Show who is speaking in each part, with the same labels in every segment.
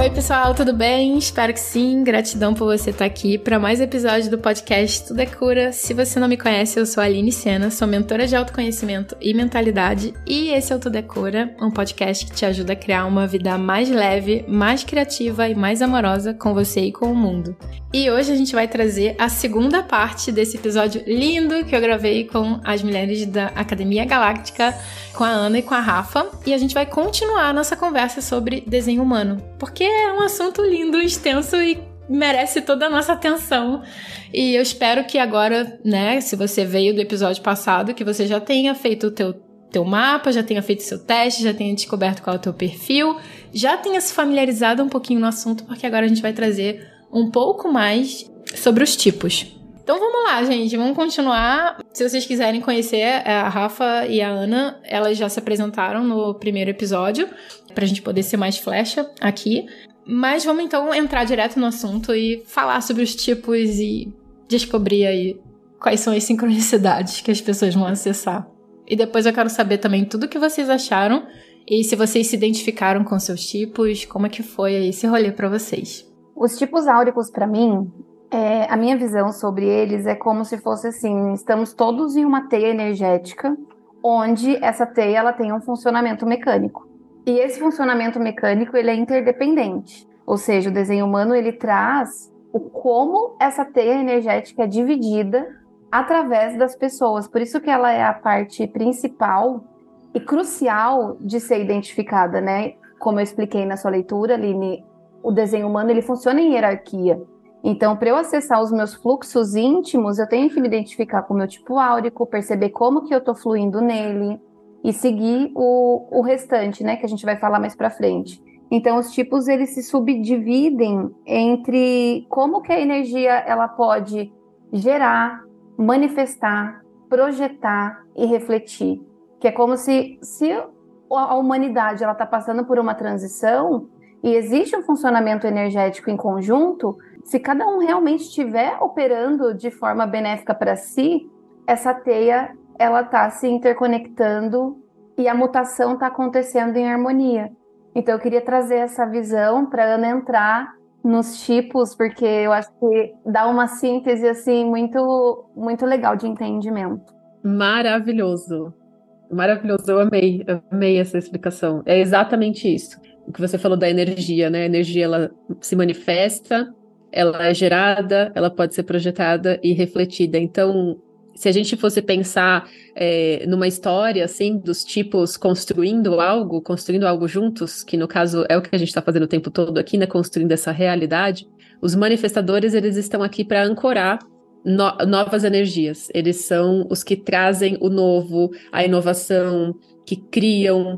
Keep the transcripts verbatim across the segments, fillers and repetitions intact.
Speaker 1: Oi pessoal, tudo bem? Espero que sim. Gratidão por você estar aqui para mais episódio do podcast Tudo é Cura. Se você não me conhece, eu sou a Aline Sena, sou mentora de autoconhecimento e mentalidade e esse é o Tudo é Cura, um podcast que te ajuda a criar uma vida mais leve, mais criativa e mais amorosa com você e com o mundo. E hoje a gente vai trazer a segunda parte desse episódio lindo que eu gravei com as mulheres da Academia Galáctica, com a Ana e com a Rafa, e a gente vai continuar a nossa conversa sobre desenho humano, porque é um assunto lindo, extenso e merece toda a nossa atenção. E eu espero que agora, né, se você veio do episódio passado, que você já tenha feito o teu, teu mapa, já tenha feito seu teste, já tenha descoberto qual é o teu perfil, já tenha se familiarizado um pouquinho no assunto, porque agora a gente vai trazer um pouco mais sobre os tipos. Então vamos lá, gente, vamos continuar. Se vocês quiserem conhecer a Rafa e a Ana, elas já se apresentaram no primeiro episódio, pra gente poder ser mais flecha aqui. Mas vamos então entrar direto no assunto e falar sobre os tipos e descobrir aí quais são as sincronicidades que as pessoas vão acessar. E depois eu quero saber também tudo o que vocês acharam e se vocês se identificaram com seus tipos, como é que foi aí esse rolê pra vocês.
Speaker 2: Os tipos áuricos, pra mim, é, a minha visão sobre eles é como se fosse assim, estamos todos em uma teia energética, onde essa teia ela tem um funcionamento mecânico. E esse funcionamento mecânico ele é interdependente, ou seja, o desenho humano ele traz o como essa teia energética é dividida através das pessoas. Por isso que ela é a parte principal e crucial de ser identificada, né? Como eu expliquei na sua leitura, Aline, o desenho humano ele funciona em hierarquia. Então, para eu acessar os meus fluxos íntimos, eu tenho que me identificar com o meu tipo áurico, perceber como que eu estou fluindo nele e seguir o, o restante, né, que a gente vai falar mais para frente. Então, os tipos, eles se subdividem entre como que a energia ela pode gerar, manifestar, projetar e refletir. Que é como se, se a humanidade ela está passando por uma transição e existe um funcionamento energético em conjunto, se cada um realmente estiver operando de forma benéfica para si, essa teia ela está se interconectando e a mutação está acontecendo em harmonia. Então eu queria trazer essa visão para a Ana entrar nos tipos, porque eu acho que dá uma síntese assim muito, muito legal de entendimento.
Speaker 3: Maravilhoso, maravilhoso, eu amei, eu amei essa explicação. É exatamente isso. O que você falou da energia, né? A energia ela se manifesta, ela é gerada, ela pode ser projetada e refletida. Então, se a gente fosse pensar é, numa história, assim, dos tipos construindo algo, construindo algo juntos, que no caso é o que a gente está fazendo o tempo todo aqui, né? Construindo essa realidade, os manifestadores, eles estão aqui para ancorar no- novas energias. Eles são os que trazem o novo, a inovação, que criam,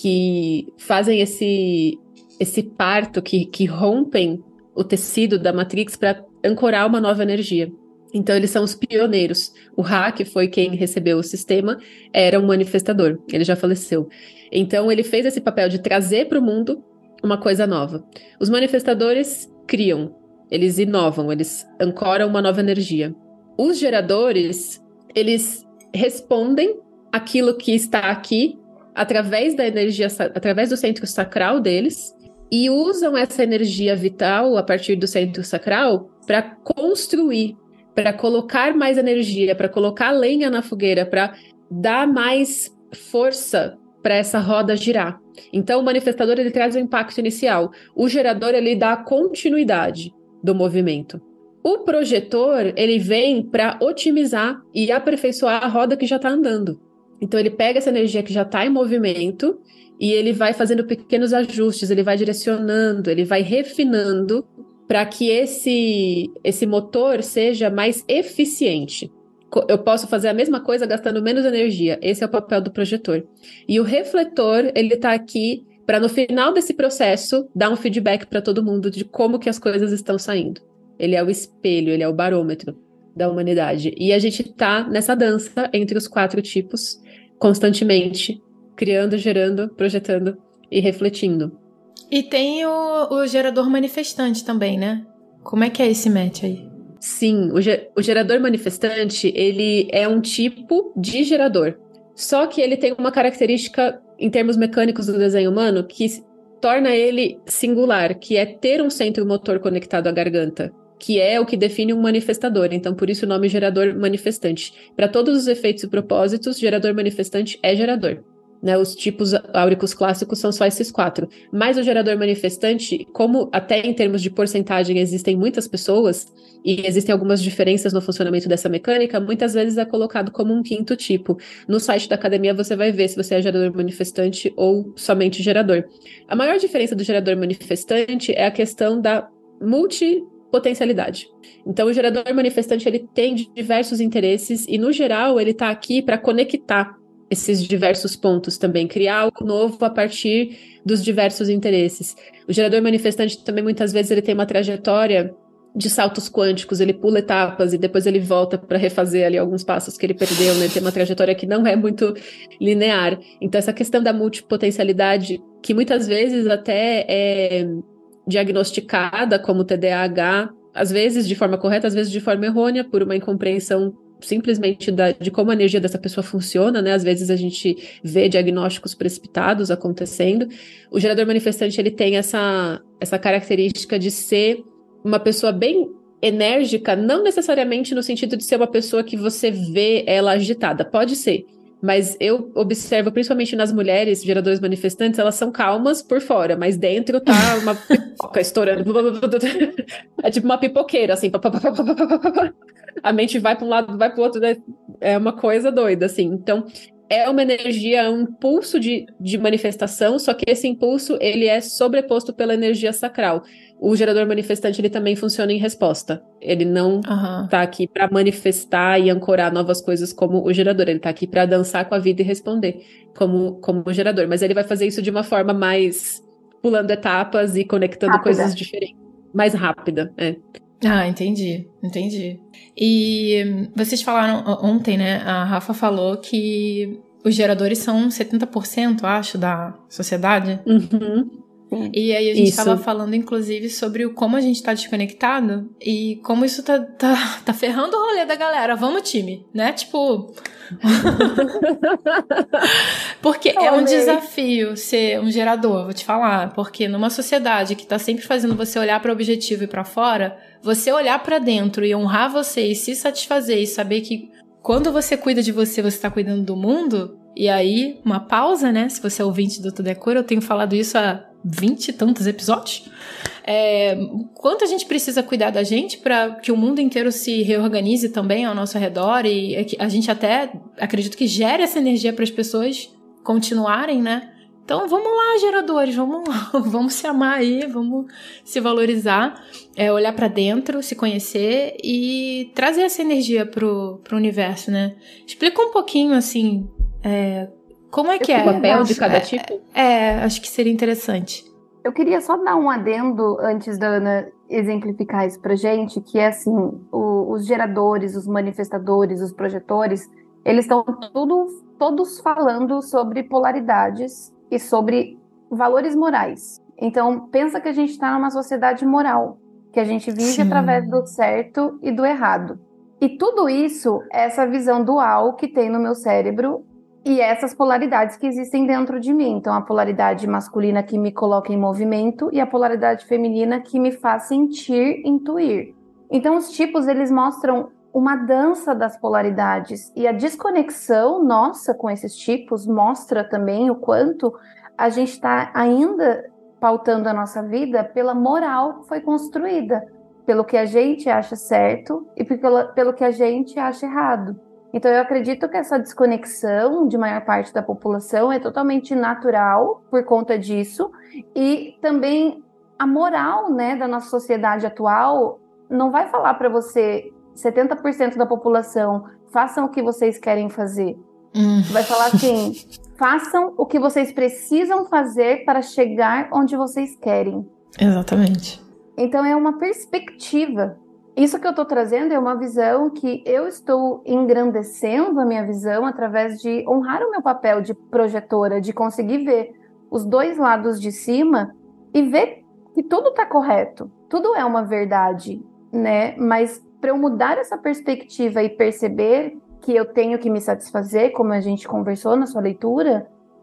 Speaker 3: que fazem esse, esse parto, que, que rompem o tecido da Matrix para ancorar uma nova energia. Então, eles são os pioneiros. O Ra, que foi quem recebeu o sistema, era um manifestador. Ele já faleceu. Então, ele fez esse papel de trazer para o mundo uma coisa nova. Os manifestadores criam, eles inovam, eles ancoram uma nova energia. Os geradores, eles respondem aquilo que está aqui através da energia, através do centro sacral deles, e usam essa energia vital a partir do centro sacral para construir, para colocar mais energia, para colocar lenha na fogueira, para dar mais força para essa roda girar. Então, o manifestador ele traz o impacto inicial. O gerador ele dá a continuidade do movimento. O projetor ele vem para otimizar e aperfeiçoar a roda que já está andando. Então, ele pega essa energia que já está em movimento e ele vai fazendo pequenos ajustes, ele vai direcionando, ele vai refinando para que esse, esse motor seja mais eficiente. Eu posso fazer a mesma coisa gastando menos energia. Esse é o papel do projetor. E o refletor, ele está aqui para, no final desse processo, dar um feedback para todo mundo de como que as coisas estão saindo. Ele é o espelho, ele é o barômetro da humanidade. E a gente está nessa dança entre os quatro tipos, constantemente, criando, gerando, projetando e refletindo.
Speaker 1: E tem o, o gerador manifestante também, né? Como é que é esse match aí?
Speaker 3: Sim, o, ge- o gerador manifestante, ele é um tipo de gerador. Só que ele tem uma característica, em termos mecânicos do desenho humano, que torna ele singular, que é ter um centro motor conectado à garganta, que é o que define um manifestador. Então, por isso o nome gerador manifestante. Para todos os efeitos e propósitos, gerador manifestante é gerador. Né, os tipos áuricos clássicos são só esses quatro. Mas o gerador manifestante, como até em termos de porcentagem existem muitas pessoas, e existem algumas diferenças no funcionamento dessa mecânica, muitas vezes é colocado como um quinto tipo. No site da academia você vai ver se você é gerador manifestante ou somente gerador. A maior diferença do gerador manifestante é a questão da multipotencialidade. Então, o gerador manifestante ele tem diversos interesses e, no geral, ele está aqui para conectar esses diversos pontos também, criar algo novo a partir dos diversos interesses. O gerador manifestante também, muitas vezes, ele tem uma trajetória de saltos quânticos, ele pula etapas e depois ele volta para refazer ali alguns passos que ele perdeu, né? Tem uma trajetória que não é muito linear. Então, essa questão da multipotencialidade, que muitas vezes até é diagnosticada como T D A H, às vezes de forma correta, às vezes de forma errônea, por uma incompreensão simplesmente da, de como a energia dessa pessoa funciona, né? Às vezes a gente vê diagnósticos precipitados acontecendo. O gerador manifestante, ele tem essa, essa característica de ser uma pessoa bem enérgica, não necessariamente no sentido de ser uma pessoa que você vê ela agitada, pode ser, mas eu observo, principalmente nas mulheres geradores manifestantes, elas são calmas por fora, mas dentro tá uma pipoca estourando. É tipo uma pipoqueira, assim. A mente vai para um lado, vai para o outro, né? É uma coisa doida, assim. Então, é uma energia, um impulso de, de manifestação, só que esse impulso, ele é sobreposto pela energia sacral. O gerador manifestante, ele também funciona em resposta. Ele não uhum. tá aqui para manifestar e ancorar novas coisas como o gerador. Ele tá aqui para dançar com a vida e responder como, como o gerador. Mas ele vai fazer isso de uma forma mais pulando etapas e conectando rápida. Coisas diferentes. Mais rápida, é.
Speaker 1: Ah, entendi, entendi. E vocês falaram ontem, né? A Rafa falou que os geradores são setenta por cento, acho, da sociedade.
Speaker 3: Uhum.
Speaker 1: E aí a gente estava falando, inclusive, sobre o como a gente tá desconectado e como isso tá, tá, tá ferrando o rolê da galera. Vamos, time, né? Tipo... Porque é um desafio ser um gerador, vou te falar. Porque numa sociedade que tá sempre fazendo você olhar para o objetivo e para fora, você olhar para dentro e honrar você e se satisfazer e saber que quando você cuida de você, você tá cuidando do mundo. E aí, uma pausa, né? Se você é ouvinte do Tudo é Cura, eu tenho falado isso há vinte e tantos episódios. É, quanto a gente precisa cuidar da gente para que o mundo inteiro se reorganize também ao nosso redor e a gente até, acredito que gere essa energia para as pessoas continuarem, né? Então vamos lá, geradores, vamos lá, vamos se amar aí, vamos se valorizar, é, olhar para dentro, se conhecer e trazer essa energia pro, pro universo, né? Explica um pouquinho, assim, é, como é que é?
Speaker 3: O papel
Speaker 1: acho,
Speaker 3: de cada
Speaker 1: é,
Speaker 3: tipo?
Speaker 1: É, acho que seria interessante.
Speaker 2: Eu queria só dar um adendo antes da Ana exemplificar isso pra gente, que é assim, o, os geradores, os manifestadores, os projetores, eles estão tudo, todos falando sobre polaridades e sobre valores morais. Então, pensa que a gente está numa sociedade moral, que a gente vive Sim. através do certo e do errado. E tudo isso é essa visão dual que tem no meu cérebro e essas polaridades que existem dentro de mim. Então, a polaridade masculina que me coloca em movimento e a polaridade feminina que me faz sentir, intuir. Então, os tipos, eles mostram uma dança das polaridades. E a desconexão nossa com esses tipos mostra também o quanto a gente está ainda pautando a nossa vida pela moral que foi construída, pelo que a gente acha certo e pelo, pelo que a gente acha errado. Então, eu acredito que essa desconexão de maior parte da população é totalmente natural por conta disso. E também a moral, né, da nossa sociedade atual não vai falar para você, setenta por cento da população, façam o que vocês querem fazer. Hum. Vai falar assim, façam o que vocês precisam fazer para chegar onde vocês querem.
Speaker 1: Exatamente.
Speaker 2: Então, é uma perspectiva. Isso que eu estou trazendo é uma visão que eu estou engrandecendo a minha visão através de honrar o meu papel de projetora, de conseguir ver os dois lados de cima e ver que tudo está correto, tudo é uma verdade, né? Mas para eu mudar essa perspectiva e perceber que eu tenho que me satisfazer, como a gente conversou na sua leitura,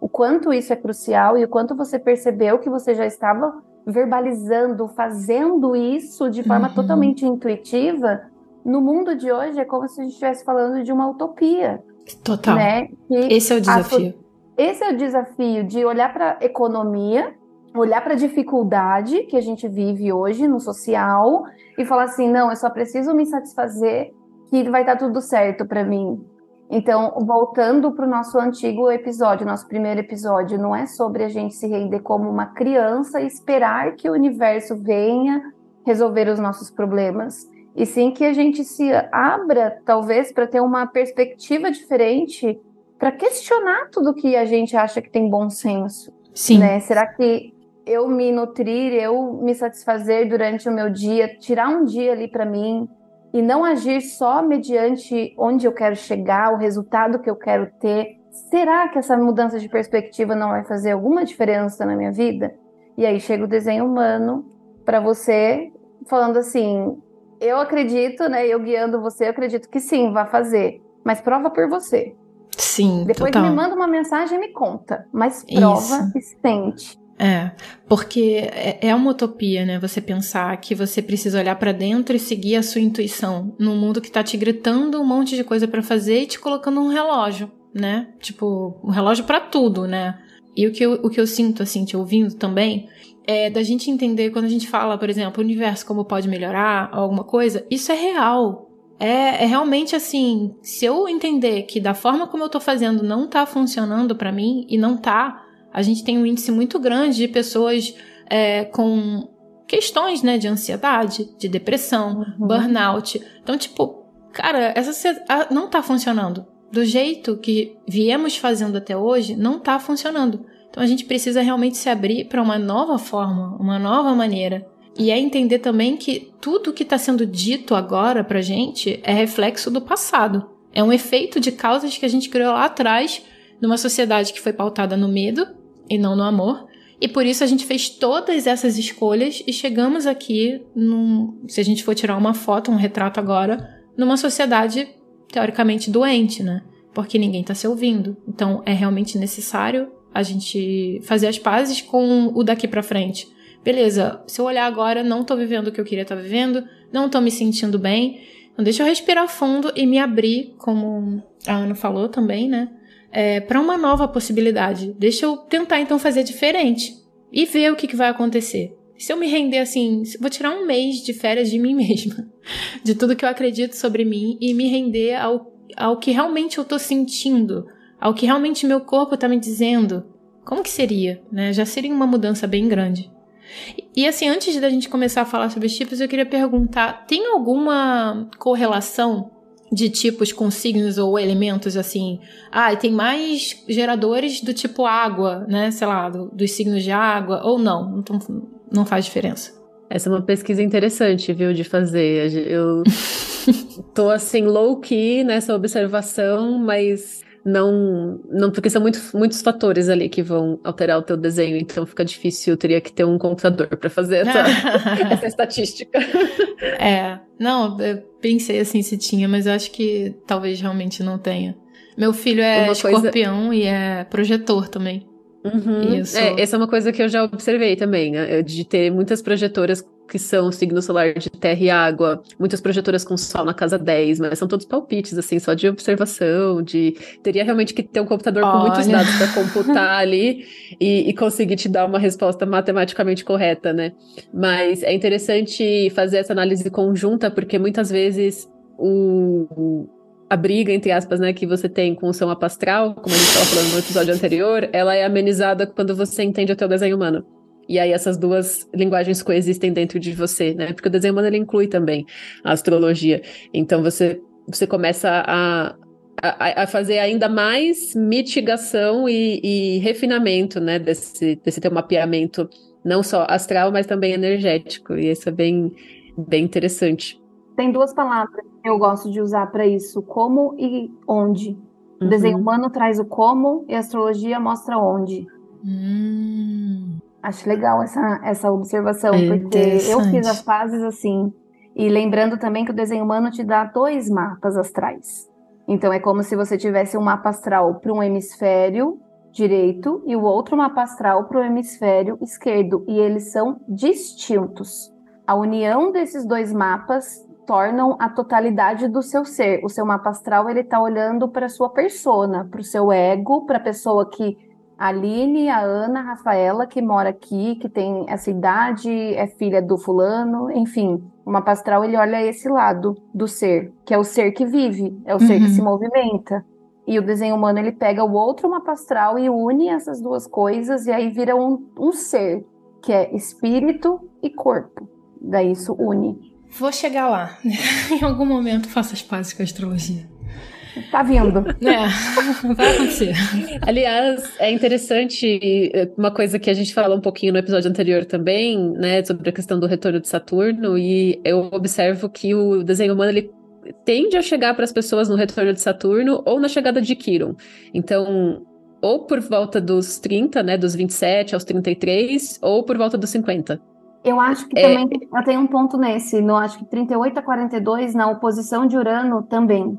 Speaker 2: o quanto isso é crucial e o quanto você percebeu que você já estava verbalizando, fazendo isso de forma
Speaker 1: Uhum.
Speaker 2: totalmente intuitiva. No mundo de hoje é como se a gente estivesse falando de uma utopia.
Speaker 1: Total.
Speaker 2: Né? Que
Speaker 1: Esse é o desafio.
Speaker 2: A, esse é o desafio de olhar para a economia, olhar para a dificuldade que a gente vive hoje no social e falar assim, não, eu só preciso me satisfazer que vai dar tudo certo para mim. Então, voltando para o nosso antigo episódio, nosso primeiro episódio, não é sobre a gente se render como uma criança e esperar que o universo venha resolver os nossos problemas, e sim que a gente se abra, talvez, para ter uma perspectiva diferente, para questionar tudo que a gente acha que tem bom senso.
Speaker 1: Sim.
Speaker 2: Né? Será que eu me nutrir, eu me satisfazer durante o meu dia, tirar um dia ali para mim, e não agir só mediante onde eu quero chegar, o resultado que eu quero ter, será que essa mudança de perspectiva não vai fazer alguma diferença na minha vida? E aí chega o desenho humano para você, falando assim, eu acredito, né, eu guiando você, eu acredito que sim, vai fazer, mas prova por você.
Speaker 1: Sim,
Speaker 2: Depois
Speaker 1: total.
Speaker 2: me manda uma mensagem e me conta, mas prova e sente.
Speaker 1: É, porque é uma utopia, né? Você pensar que você precisa olhar pra dentro e seguir a sua intuição num mundo que tá te gritando um monte de coisa pra fazer e te colocando um relógio, né? Tipo, um relógio pra tudo, né? E o que eu, o que eu sinto, assim, te ouvindo também, é da gente entender quando a gente fala, por exemplo, o universo como pode melhorar, alguma coisa, isso é real. É, é realmente assim, se eu entender que da forma como eu tô fazendo não tá funcionando pra mim, e não tá, a gente tem um índice muito grande de pessoas é, com questões, né, de ansiedade, de depressão, uhum. burnout. Então, tipo, cara, essa não tá funcionando. Do jeito que viemos fazendo até hoje, não tá funcionando. Então, a gente precisa realmente se abrir para uma nova forma, uma nova maneira. E é entender também que tudo que está sendo dito agora pra gente é reflexo do passado. É um efeito de causas que a gente criou lá atrás, numa sociedade que foi pautada no medo e não no amor. E por isso a gente fez todas essas escolhas e chegamos aqui, num, se a gente for tirar uma foto, um retrato agora, numa sociedade teoricamente doente, né? Porque ninguém está se ouvindo. Então é realmente necessário a gente fazer as pazes com o daqui pra frente. Beleza, se eu olhar agora, não tô vivendo o que eu queria estar vivendo, não tô me sentindo bem, então deixa eu respirar fundo e me abrir, como a Ana falou também, né, é, para uma nova possibilidade. Deixa eu tentar então fazer diferente e ver o que, que vai acontecer. Se eu me render assim, vou tirar um mês de férias de mim mesma, de tudo que eu acredito sobre mim e me render ao, ao que realmente eu tô sentindo, ao que realmente meu corpo tá me dizendo. Como que seria, né? Já seria uma mudança bem grande. E assim, antes da gente começar a falar sobre os tipos, eu queria perguntar, tem alguma correlação de tipos com signos ou elementos assim? Ah, tem mais geradores do tipo água, né? Sei lá, do, dos signos de água, ou não? Então, não faz diferença.
Speaker 3: Essa é uma pesquisa interessante, viu, de fazer. Eu tô assim, low-key nessa observação, mas... Não, não, porque são muito, muitos fatores ali que vão alterar o teu desenho, então fica difícil, eu teria que ter um computador para fazer essa, essa estatística.
Speaker 1: É, não, eu pensei assim se tinha, mas eu acho que talvez realmente não tenha. Meu filho é uma escorpião coisa... e é projetor também.
Speaker 3: Uhum. Sou... É, essa é uma coisa que eu já observei também, né? De ter muitas projetoras que são signo solar de terra e água, muitas projetoras com sol na casa dez, mas são todos palpites, assim, só de observação, de... Teria realmente que ter um computador Olha. com muitos dados para computar ali e, e conseguir te dar uma resposta matematicamente correta, né? Mas é interessante fazer essa análise conjunta, porque muitas vezes o... a briga, entre aspas, né, que você tem com o seu mapa astral, como a gente estava falando no episódio anterior, ela é amenizada quando você entende o teu desenho humano. E aí essas duas linguagens coexistem dentro de você, né? Porque o desenho humano, ele inclui também a astrologia. Então você, você começa a, a, a fazer ainda mais mitigação e, e refinamento, né? Desse, desse teu mapeamento, não só astral, mas também energético. E isso é bem, bem interessante.
Speaker 2: Tem duas palavras que eu gosto de usar para isso, como e onde. O uhum. desenho humano traz o como e a astrologia mostra onde.
Speaker 1: Hum.
Speaker 2: Acho legal essa, essa observação, é porque eu fiz as fases assim. E lembrando também que o desenho humano te dá dois mapas astrais. Então é como se você tivesse um mapa astral para um hemisfério direito e o outro mapa astral para o hemisfério esquerdo, e eles são distintos. A união desses dois mapas tornam a totalidade do seu ser. O seu mapa astral, ele está olhando para a sua persona, para o seu ego, para a pessoa que a Aline, a Ana, a Rafaela, que mora aqui, que tem essa idade, é filha do fulano, enfim. O mapa astral, ele olha esse lado do ser, que é o ser que vive, é o ser
Speaker 1: Uhum.
Speaker 2: que se movimenta. E o desenho humano, ele pega o outro mapa astral e une essas duas coisas, e aí vira um, um ser, que é espírito e corpo. Daí isso une.
Speaker 1: Vou chegar lá. Em algum momento faço as pazes com a astrologia.
Speaker 2: Tá vindo.
Speaker 1: É, vai acontecer.
Speaker 3: Aliás, é interessante uma coisa que a gente falou um pouquinho no episódio anterior também, né, sobre a questão do retorno de Saturno, e eu observo que o desenho humano, ele tende a chegar para as pessoas no retorno de Saturno ou na chegada de Quirón. Então, ou por volta dos trinta, né, dos vinte e sete aos trinta e três, ou por volta dos cinquenta.
Speaker 2: Eu acho que
Speaker 3: É.
Speaker 2: também eu tenho um ponto nesse, no acho que trinta e oito a quarenta e dois, na oposição de Urano também.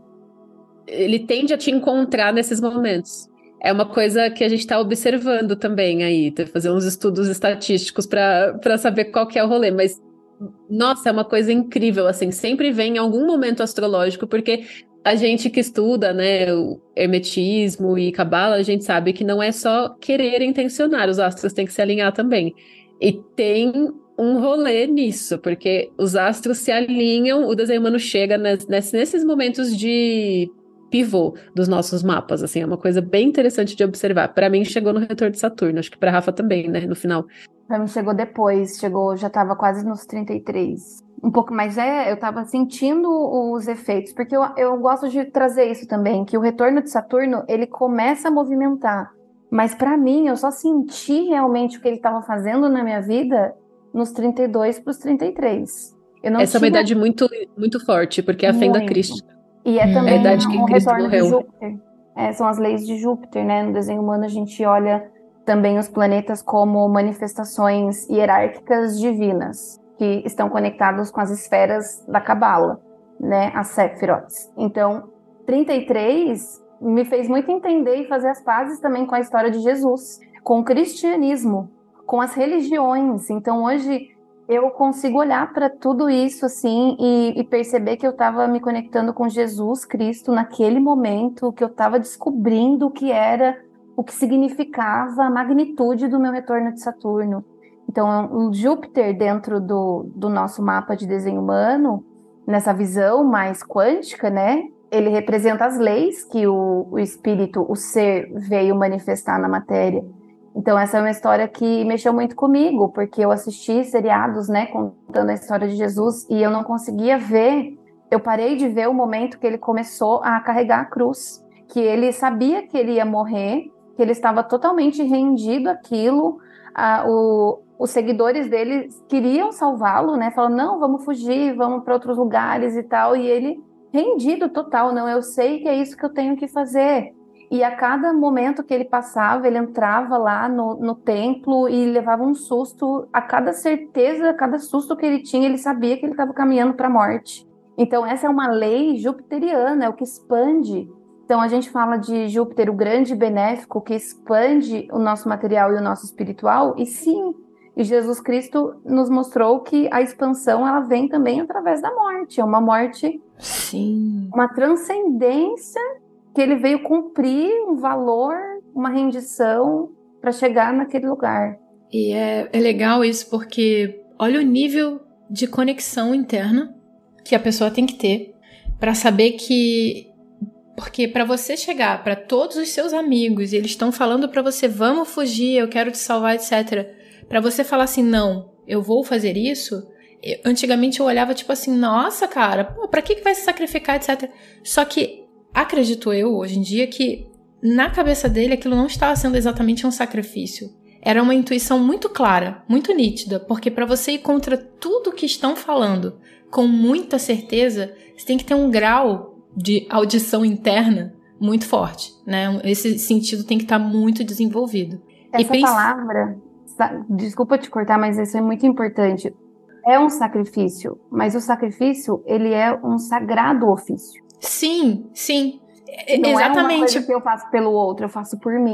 Speaker 3: Ele tende a te encontrar nesses momentos. É uma coisa que a gente está observando também aí, tem que fazer uns estudos estatísticos para saber qual que é o rolê, mas nossa, é uma coisa incrível, assim, sempre vem em algum momento astrológico, porque a gente que estuda, né, o hermetismo e cabala, a gente sabe que não é só querer intencionar, os astros têm que se alinhar também. E tem um rolê nisso, porque os astros se alinham, o desenho humano chega nes, nesses momentos de pivô dos nossos mapas, assim, é uma coisa bem interessante de observar. Para mim chegou no retorno de Saturno, acho que para Rafa também, né, no final.
Speaker 2: Pra mim chegou depois, chegou, já tava quase nos trinta e três. Um pouco mais, é, eu tava sentindo os efeitos, porque eu, eu gosto de trazer isso também, que o retorno de Saturno, ele começa a movimentar, mas pra mim, eu só senti realmente o que ele tava fazendo na minha vida nos trinta e dois pros trinta e três. Eu não
Speaker 3: Essa é uma
Speaker 2: tinha
Speaker 3: idade muito, muito forte, porque é a fenda
Speaker 2: muito.
Speaker 3: crística.
Speaker 2: E é
Speaker 1: Hum,
Speaker 2: também
Speaker 3: a idade que
Speaker 2: um
Speaker 3: Cristo
Speaker 2: retorno de
Speaker 3: morreu.
Speaker 2: Júpiter. É, são as leis de Júpiter, né? No desenho humano a gente olha também os planetas como manifestações hierárquicas divinas, que estão conectados com as esferas da Cabala, né? As Sephiroths. Então, trinta e três me fez muito entender e fazer as pazes também com a história de Jesus, com o cristianismo, com as religiões. Então, hoje eu consigo olhar para tudo isso assim e, e perceber que eu estava me conectando com Jesus Cristo naquele momento, que eu estava descobrindo o que era, o que significava a magnitude do meu retorno de Saturno. Então, o Júpiter dentro do, do nosso mapa de desenho humano, nessa visão mais quântica, né? Ele representa as leis que o, o espírito, o ser, veio manifestar na matéria. Então, essa é uma história que mexeu muito comigo, porque eu assisti seriados, né, contando a história de Jesus, e eu não conseguia ver, eu parei de ver o momento que ele começou a carregar a cruz, que ele sabia que ele ia morrer, que ele estava totalmente rendido àquilo, a, o, os seguidores dele queriam salvá-lo, né, falando, não, vamos fugir, vamos para outros lugares e tal, e ele rendido total, não, eu sei que é isso que eu tenho que fazer. E a cada momento que ele passava, ele entrava lá no, no templo e levava um susto. A cada certeza, a cada susto que ele tinha, ele sabia que ele estava caminhando para a morte. Então, essa é uma lei jupiteriana, é o que expande. Então, a gente fala de Júpiter, o grande benéfico, que expande o nosso material e o nosso espiritual. E sim, e Jesus Cristo nos mostrou que a expansão, ela vem também através da morte. É uma morte,
Speaker 1: sim,
Speaker 2: uma transcendência, que ele veio cumprir um valor, uma rendição para chegar naquele lugar.
Speaker 1: E é, é legal isso porque olha o nível de conexão interna que a pessoa tem que ter para saber que... Porque para você chegar para todos os seus amigos e eles estão falando para você, vamos fugir, eu quero te salvar, etcétera. Para você falar assim, não, eu vou fazer isso... Eu, antigamente eu olhava tipo assim, nossa, cara, pô, pra que, que vai se sacrificar, etcétera. Só que acredito eu, hoje em dia, que na cabeça dele aquilo não estava sendo exatamente um sacrifício. Era uma intuição muito clara, muito nítida, porque para você ir contra tudo que estão falando com muita certeza, você tem que ter um grau de audição interna muito forte, né? Esse sentido tem que estar muito desenvolvido.
Speaker 2: Essa
Speaker 1: e pensa...
Speaker 2: palavra, desculpa te cortar, mas isso é muito importante. É um sacrifício, mas o sacrifício, ele é um sagrado ofício.
Speaker 1: Sim, sim,
Speaker 2: não
Speaker 1: exatamente.
Speaker 2: Não é uma coisa que eu faço pelo outro, eu faço por mim.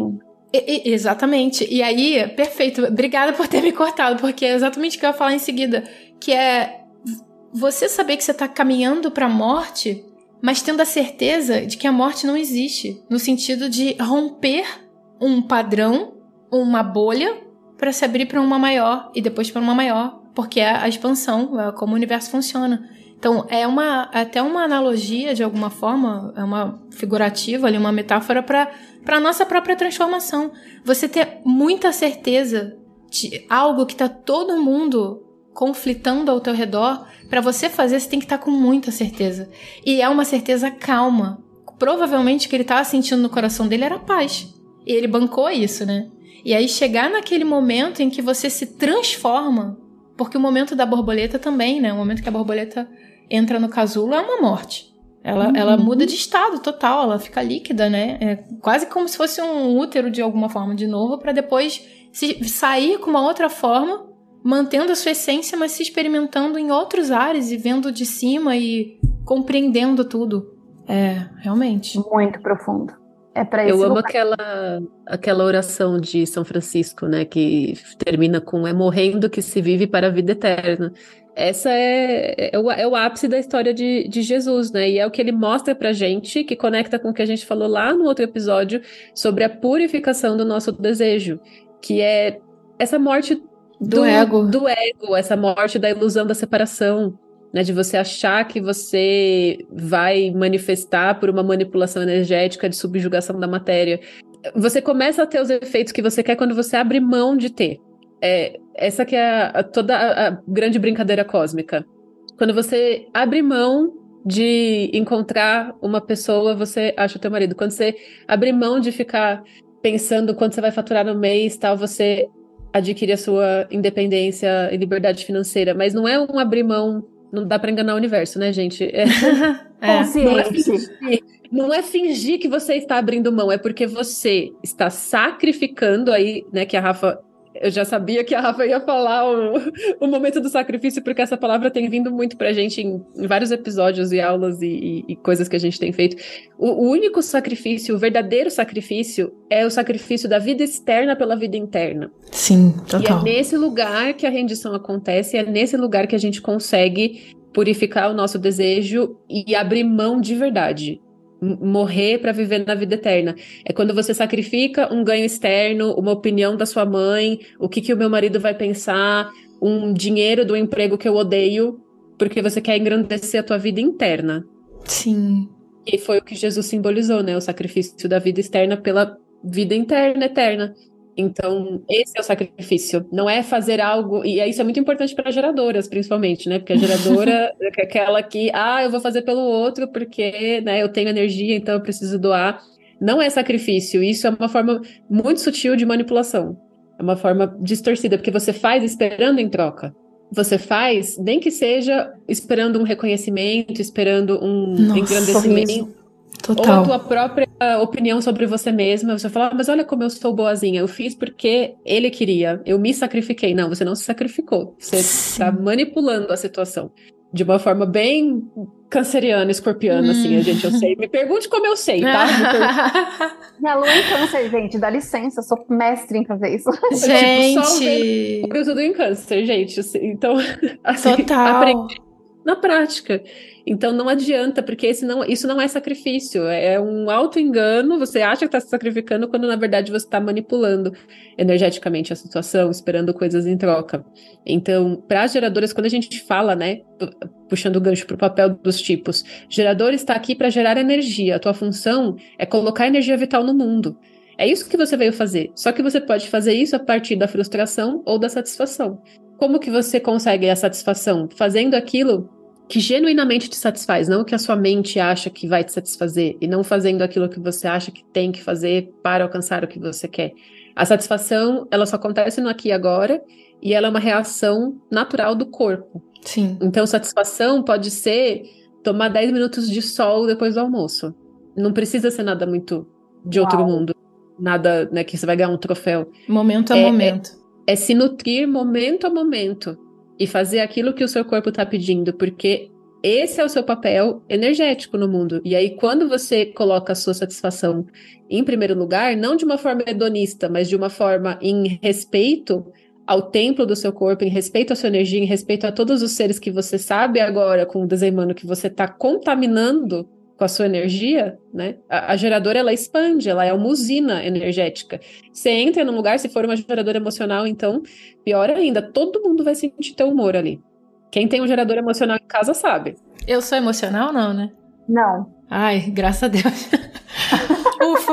Speaker 1: E, e, exatamente. E aí, perfeito. Obrigada por ter me cortado, porque é exatamente o que eu ia falar em seguida, que é você saber que você tá caminhando pra morte, mas tendo a certeza de que a morte não existe, no sentido de romper um padrão, uma bolha, para se abrir para uma maior e depois para uma maior, porque é a expansão, é como o universo funciona. Então, é uma, até uma analogia, de alguma forma, é uma figurativa ali, uma metáfora para a nossa própria transformação. Você ter muita certeza de algo que está todo mundo conflitando ao teu redor, para você fazer, você tem que estar com muita certeza. E é uma certeza calma. Provavelmente o que ele estava sentindo no coração dele era paz. E ele bancou isso, né? E aí chegar naquele momento em que você se transforma, porque o momento da borboleta também, né? O momento que a borboleta entra no casulo é uma morte. Ela, uhum. ela muda de estado total, ela fica líquida, né? É quase como se fosse um útero de alguma forma de novo, para depois se, sair com uma outra forma, mantendo a sua essência, mas se experimentando em outros ares e vendo de cima e compreendendo tudo. É, realmente.
Speaker 2: Muito profundo. É pra esse
Speaker 3: Eu amo
Speaker 2: lugar.
Speaker 3: aquela, aquela oração de São Francisco, né, que termina com é morrendo que se vive para a vida eterna. Essa é, é, o, é o ápice da história de, de Jesus, né, e é o que ele mostra pra gente, que conecta com o que a gente falou lá no outro episódio, sobre a purificação do nosso desejo, que é essa morte do,
Speaker 1: do ego,
Speaker 3: do ego, essa morte da ilusão da separação, né, de você achar que você vai manifestar por uma manipulação energética de subjugação da matéria. Você começa a ter os efeitos que você quer quando você abre mão de ter. É, essa que é a, a, toda a, a grande brincadeira cósmica. Quando você abre mão de encontrar uma pessoa, você acha o teu marido. Quando você abre mão de ficar pensando quanto você vai faturar no mês, tal, você adquire a sua independência e liberdade financeira. Mas não é um abrir mão. Não dá pra enganar o universo, né, gente? É,
Speaker 2: é.
Speaker 3: Não, é fingir, não é fingir que você está abrindo mão, é porque você está sacrificando aí, né, que a Rafa... Eu já sabia que a Rafa ia falar o, o momento do sacrifício, porque essa palavra tem vindo muito pra gente em, em vários episódios e aulas e, e, e coisas que a gente tem feito. O, o único sacrifício, o verdadeiro sacrifício, é o sacrifício da vida externa pela vida interna.
Speaker 1: Sim, total.
Speaker 3: E é nesse lugar que a rendição acontece, é nesse lugar que a gente consegue purificar o nosso desejo e abrir mão de verdade. Morrer para viver na vida eterna. É quando você sacrifica um ganho externo, uma opinião da sua mãe, o que, que o meu marido vai pensar, um dinheiro do emprego que eu odeio, porque você quer engrandecer a tua vida interna.
Speaker 1: Sim.
Speaker 3: E foi o que Jesus simbolizou, né? O sacrifício da vida externa pela vida interna, eterna. Então, esse é o sacrifício. Não é fazer algo... E isso é muito importante para geradoras, principalmente, né? Porque a geradora é aquela que... Ah, eu vou fazer pelo outro porque, né, eu tenho energia, então eu preciso doar. Não é sacrifício. Isso é uma forma muito sutil de manipulação. É uma forma distorcida, porque você faz esperando em troca. Você faz, nem que seja esperando um reconhecimento, esperando um Nossa, engrandecimento. Sorriso.
Speaker 1: Total.
Speaker 3: Ou a tua própria opinião sobre você mesma. Você fala, ah, mas olha como eu sou boazinha. Eu fiz porque ele queria. Eu me sacrifiquei. Não, você não se sacrificou. Você está manipulando a situação. De uma forma bem canceriana, escorpiana, hum. assim, a gente, eu sei. Me pergunte como eu sei, tá?
Speaker 2: Minha lua em câncer, gente, dá licença. Eu sou mestre em fazer isso.
Speaker 1: Gente!
Speaker 3: Tipo, só tudo em câncer, gente. Assim, então, assim,
Speaker 1: total.
Speaker 3: Aprendi na prática. Então não adianta, porque esse não, isso não é sacrifício, é um auto-engano, você acha que está se sacrificando quando na verdade você está manipulando energeticamente a situação, esperando coisas em troca. Então, para as geradoras, quando a gente fala, né, puxando o gancho para o papel dos tipos, gerador está aqui para gerar energia, a tua função é colocar energia vital no mundo. É isso que você veio fazer, só que você pode fazer isso a partir da frustração ou da satisfação. Como que você consegue a satisfação? Fazendo aquilo que genuinamente te satisfaz, não o que a sua mente acha que vai te satisfazer, e não fazendo aquilo que você acha que tem que fazer para alcançar o que você quer. A satisfação, ela só acontece no aqui e agora, e ela é uma reação natural do corpo.
Speaker 1: Sim.
Speaker 3: Então, satisfação pode ser tomar dez minutos de sol depois do almoço. Não precisa ser nada muito de outro Uau. mundo, nada, né, que você vai ganhar um troféu.
Speaker 1: Momento a
Speaker 3: é,
Speaker 1: momento.
Speaker 3: É, é se nutrir momento a momento. E fazer aquilo que o seu corpo está pedindo, porque esse é o seu papel energético no mundo. E aí, quando você coloca a sua satisfação em primeiro lugar, não de uma forma hedonista, mas de uma forma em respeito ao templo do seu corpo, em respeito à sua energia, em respeito a todos os seres que você sabe agora, com o desenho humano, que você está contaminando com a sua energia, né? A, a geradora, ela expande, ela é uma usina energética. Você entra num lugar, se for uma geradora emocional, então, pior ainda, todo mundo vai sentir teu humor ali. Quem tem um gerador emocional em casa sabe.
Speaker 1: Eu sou emocional, não, né?
Speaker 2: Não.
Speaker 1: Ai, graças a Deus. Ufa.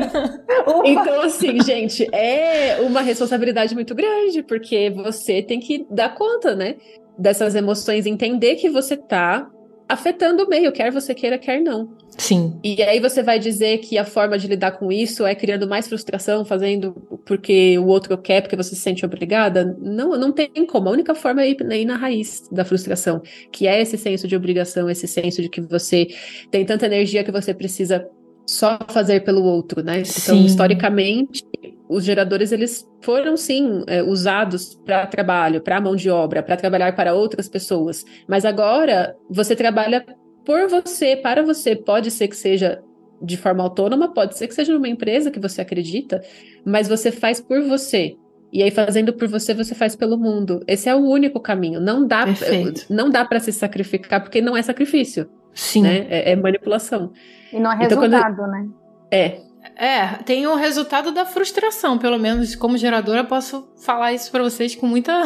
Speaker 3: Então, assim, gente, é uma responsabilidade muito grande, porque você tem que dar conta, né? Dessas emoções, entender que você tá afetando o meio, quer você queira, quer não.
Speaker 1: Sim.
Speaker 3: E aí você vai dizer que a forma de lidar com isso é criando mais frustração, fazendo porque o outro quer, porque você se sente obrigada? Não, não tem como. A única forma é ir, é ir na raiz da frustração, que é esse senso de obrigação, esse senso de que você tem tanta energia que você precisa só fazer pelo outro, né?
Speaker 1: Sim.
Speaker 3: Então, historicamente, os geradores, eles foram, sim, é, usados para trabalho, para mão de obra, para trabalhar para outras pessoas. Mas agora, você trabalha por você, para você. Pode ser que seja de forma autônoma, pode ser que seja numa empresa que você acredita, mas você faz por você. E aí, fazendo por você, você faz pelo mundo. Esse é o único caminho. Não dá, não dá para se sacrificar, porque não é sacrifício.
Speaker 1: Sim.
Speaker 3: Né? É, é manipulação.
Speaker 2: E não é
Speaker 3: então,
Speaker 2: resultado,
Speaker 3: quando...
Speaker 2: né?
Speaker 3: É.
Speaker 1: É, tem o resultado da frustração, pelo menos como geradora, eu posso falar isso pra vocês com muita...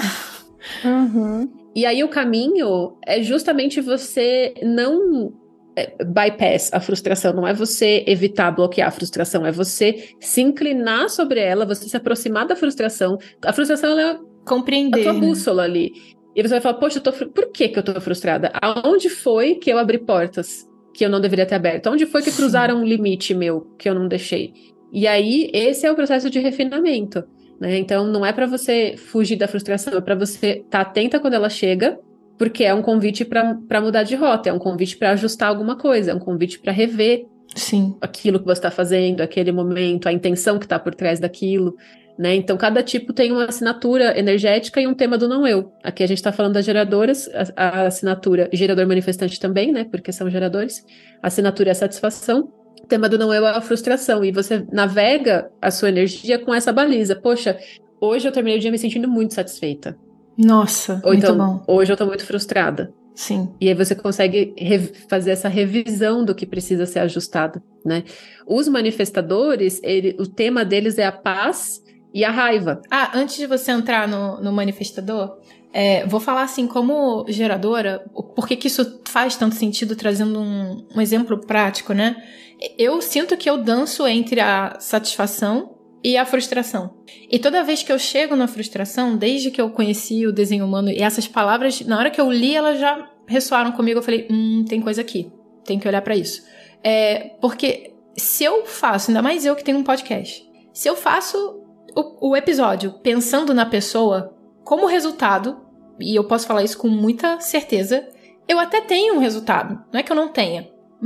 Speaker 2: Uhum.
Speaker 3: E aí o caminho é justamente você não bypass a frustração, não é você evitar, bloquear a frustração, é você se inclinar sobre ela, você se aproximar da frustração. A frustração, ela é
Speaker 1: compreender,
Speaker 3: a tua
Speaker 1: né?
Speaker 3: bússola ali. E você vai falar, poxa, eu tô fr... por que que eu tô frustrada? Aonde foi que eu abri portas que eu não deveria ter aberto? Onde foi que cruzaram um limite meu que eu não deixei? E aí, esse é o processo de refinamento, né? Então, não é para você fugir da frustração, é para você estar atenta quando ela chega, porque é um convite para mudar de rota, é um convite para ajustar alguma coisa, é um convite para rever
Speaker 1: Sim.
Speaker 3: aquilo que você está fazendo, aquele momento, a intenção que está por trás daquilo, né? Então, cada tipo tem uma assinatura energética e um tema do não-eu. Aqui a gente está falando das geradoras, a, a assinatura gerador manifestante também, né? Porque são geradores. A assinatura é a satisfação. O tema do não-eu é a frustração. E você navega a sua energia com essa baliza. Poxa, hoje eu terminei o dia me sentindo muito satisfeita.
Speaker 1: Nossa,
Speaker 3: Ou
Speaker 1: muito
Speaker 3: então,
Speaker 1: bom.
Speaker 3: Hoje eu tô muito frustrada.
Speaker 1: Sim.
Speaker 3: E aí você consegue fazer essa revisão do que precisa ser ajustado, né? Os manifestadores, ele, o tema deles é a paz e a raiva.
Speaker 1: Ah, antes de você entrar no, no manifestador, é, vou falar assim, como geradora, por que que isso faz tanto sentido, trazendo um, um exemplo prático, né? Eu sinto que eu danço entre a satisfação e a frustração. E toda vez que eu chego na frustração, desde que eu conheci o desenho humano, e essas palavras, na hora que eu li, elas já ressoaram comigo. Eu falei, hum, tem coisa aqui, tem que olhar pra isso. É, porque se eu faço, ainda mais eu que tenho um podcast, se eu faço o, o episódio pensando na pessoa como resultado, e eu posso falar isso com muita certeza, eu até tenho um resultado, não é que eu não tenha.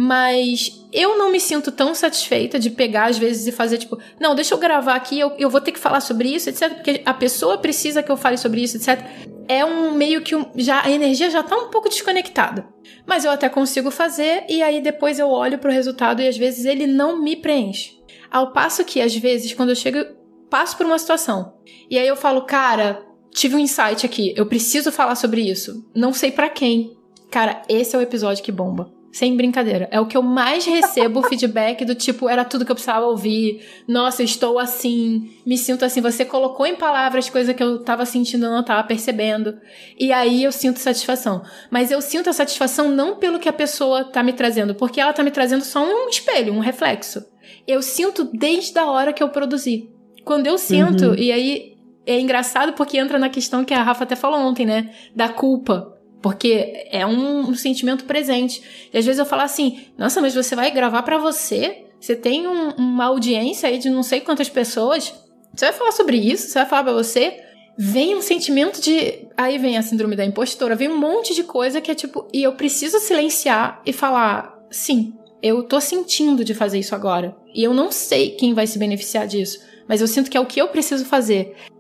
Speaker 1: Mas eu não me sinto tão satisfeita de pegar, às vezes, e fazer tipo, não, deixa eu gravar aqui, eu, eu vou ter que falar sobre isso, etcétera. Porque a pessoa precisa que eu fale sobre isso, etcétera. É um meio que um, já, a energia já tá um pouco desconectada. Mas eu até consigo fazer, e aí depois eu olho pro resultado e às vezes ele não me preenche. Ao passo que, às vezes, quando eu chego, eu passo por uma situação. E aí eu falo, cara, tive um insight aqui, eu preciso falar sobre isso. Não sei pra quem. Cara, esse é o episódio que bomba. Sem brincadeira. É o que eu mais recebo feedback do tipo, era tudo que eu precisava ouvir. Nossa, eu estou assim, me sinto assim. Você colocou em palavras coisas que eu tava sentindo, não tava percebendo. E aí eu sinto satisfação. Mas eu sinto a satisfação não pelo que a pessoa tá me trazendo, porque ela tá me trazendo só um espelho, um reflexo. Eu sinto desde a hora que eu produzi. Quando eu sinto, uhum. E aí é engraçado porque entra na questão que a Rafa até falou ontem, né? Da culpa. Porque é um, um sentimento presente. E às vezes eu falo assim, nossa, mas você vai gravar pra você? Você tem um, uma audiência aí de não sei quantas pessoas? Você vai falar sobre isso? Você vai falar pra você? Vem um sentimento de... Aí vem a síndrome da impostora, vem um monte de coisa que é tipo... E eu preciso silenciar e falar, sim, eu tô sentindo de fazer isso agora. E eu não sei quem vai se beneficiar disso. Mas eu sinto que é o que eu preciso fazer.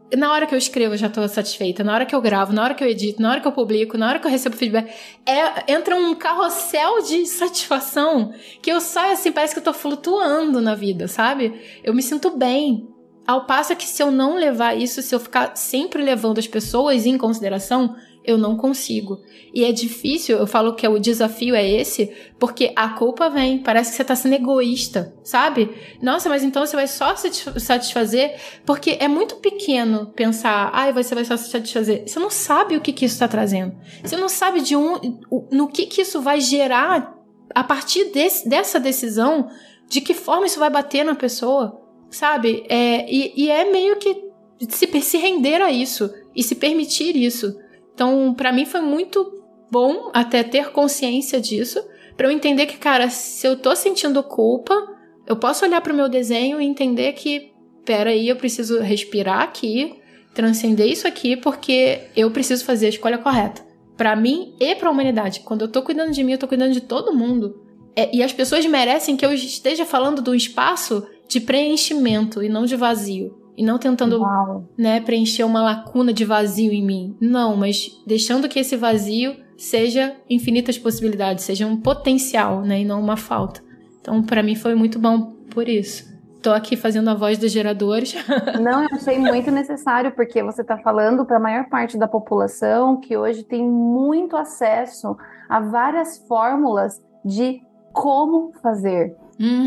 Speaker 1: na hora que eu escrevo eu já tô satisfeita, na hora que eu gravo, na hora que eu edito, na hora que eu publico, na hora que eu recebo feedback, é, entra um carrossel de satisfação que eu saio assim, parece que eu tô flutuando na vida, sabe? Eu me sinto bem. Ao passo que se eu não levar isso, se eu ficar sempre levando as pessoas em consideração, eu não consigo. E é difícil, eu falo que o desafio é esse, porque a culpa vem, parece que você tá sendo egoísta, sabe? Nossa, mas então você vai só se satisfazer, porque é muito pequeno pensar, ai, você vai só se satisfazer. Você não sabe o que que isso tá trazendo. Você não sabe de um, no que que isso vai gerar a partir desse, dessa decisão, de que forma isso vai bater na pessoa, sabe? É, e, e é meio que se, se render a isso, e se permitir isso. Então, pra mim foi muito bom até ter consciência disso, pra eu entender que, cara, se eu tô sentindo culpa, eu posso olhar pro meu desenho e entender que, peraí, eu preciso respirar aqui, transcender isso aqui, porque eu preciso fazer a escolha correta. Pra mim e pra humanidade. Quando eu tô cuidando de mim, eu tô cuidando de todo mundo. É, e as pessoas merecem que eu esteja falando do espaço de preenchimento e não de vazio. E não tentando, né, preencher uma lacuna de vazio em mim. Não, mas deixando que esse vazio seja infinitas possibilidades, seja um potencial, né, e não uma falta. Então, pra mim foi muito bom por isso. Tô aqui fazendo a voz dos geradores.
Speaker 2: Não, eu achei muito necessário, porque você tá falando para a maior parte da população que hoje tem muito acesso a várias fórmulas de como fazer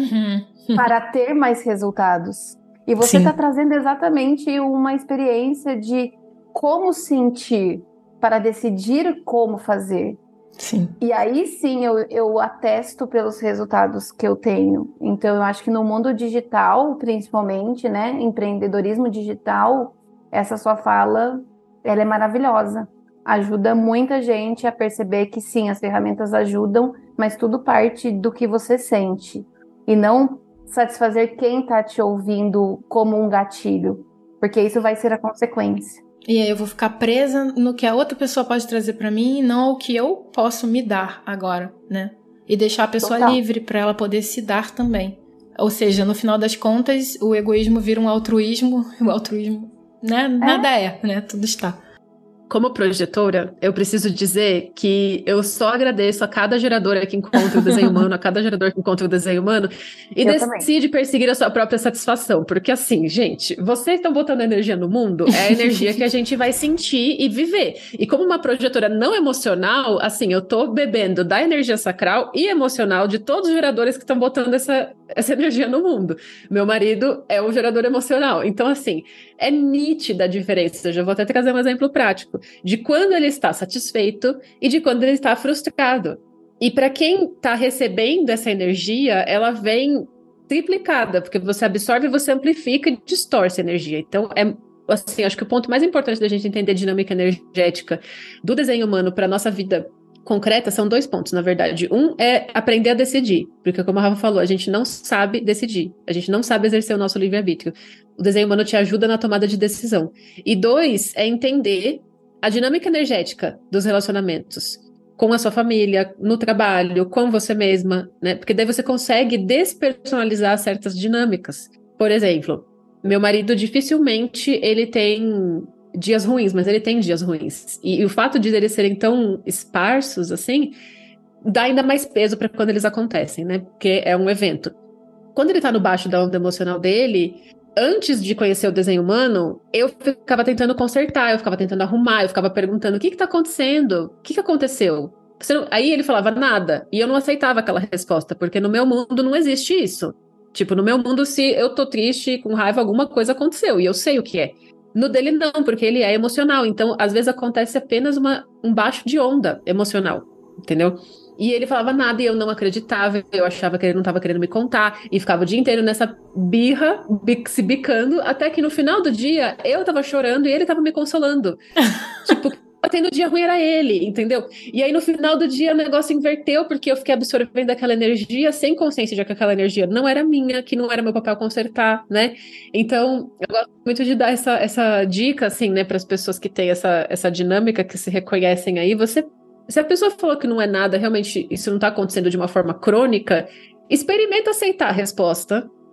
Speaker 1: Uhum.
Speaker 2: para ter mais resultados. E você está trazendo exatamente uma experiência de como sentir para decidir como fazer.
Speaker 1: Sim.
Speaker 2: E aí sim eu, eu atesto pelos resultados que eu tenho. Então eu acho que no mundo digital, principalmente, né, empreendedorismo digital, essa sua fala, ela é maravilhosa. Ajuda muita gente a perceber que sim, as ferramentas ajudam, mas tudo parte do que você sente. E não satisfazer quem tá te ouvindo como um gatilho, porque isso vai ser a consequência.
Speaker 1: E aí eu vou ficar presa no que a outra pessoa pode trazer pra mim e não ao que eu posso me dar agora, né? E deixar a pessoa
Speaker 2: Total.
Speaker 1: livre pra ela poder se dar também. Ou seja, no final das contas, o egoísmo vira um altruísmo, o altruísmo, né? Nada é, né? Tudo está.
Speaker 3: Como projetora, eu preciso dizer que eu só agradeço a cada geradora que encontra o desenho humano, a cada gerador que encontra o desenho humano, e eu decide também perseguir a sua própria satisfação. Porque assim, gente, vocês estão botando energia no mundo, é a energia que a gente vai sentir e viver. E como uma projetora não emocional, assim, eu tô bebendo da energia sacral e emocional de todos os geradores que estão botando essa, essa energia no mundo. Meu marido é o gerador emocional. Então, assim, é nítida a diferença. Eu já vou até trazer um exemplo prático de quando ele está satisfeito e de quando ele está frustrado. E para quem está recebendo essa energia, ela vem triplicada, porque você absorve, você amplifica e distorce a energia. Então, é assim, acho que o ponto mais importante da gente entender a dinâmica energética do desenho humano para a nossa vida concreta são dois pontos, na verdade. Um é aprender a decidir, porque como a Rafa falou, a gente não sabe decidir, a gente não sabe exercer o nosso livre-arbítrio. O desenho humano te ajuda na tomada de decisão. E dois, é entender a dinâmica energética dos relacionamentos com a sua família, no trabalho, com você mesma, né? Porque daí você consegue despersonalizar certas dinâmicas. Por exemplo, meu marido dificilmente ele tem dias ruins, mas ele tem dias ruins. E, e o fato de eles serem tão esparsos, assim, dá ainda mais peso para quando eles acontecem, né? Porque é um evento. Quando ele tá no baixo da onda emocional dele, antes de conhecer o desenho humano, eu ficava tentando consertar, eu ficava tentando arrumar, eu ficava perguntando, o que que tá acontecendo? O que que aconteceu? Você não... Aí ele falava nada, e eu não aceitava aquela resposta, porque no meu mundo não existe isso. Tipo, no meu mundo, se eu tô triste, com raiva, alguma coisa aconteceu, e eu sei o que é. No dele não, porque ele é emocional, então às vezes acontece apenas uma, um baixo de onda emocional, entendeu? E ele falava nada e eu não acreditava, eu achava que ele não estava querendo me contar, e ficava o dia inteiro nessa birra, se bicando, até que no final do dia eu tava chorando e ele tava me consolando. Tipo, tendo dia ruim era ele, entendeu? E aí no final do dia o negócio inverteu, porque eu fiquei absorvendo aquela energia sem consciência de que aquela energia não era minha, que não era meu papel consertar, né? Então, eu gosto muito de dar essa, essa dica, assim, né, para as pessoas que têm essa, essa dinâmica, que se reconhecem aí, você... Se a pessoa falou que não é nada, realmente isso não está acontecendo de uma forma crônica, experimenta aceitar a resposta,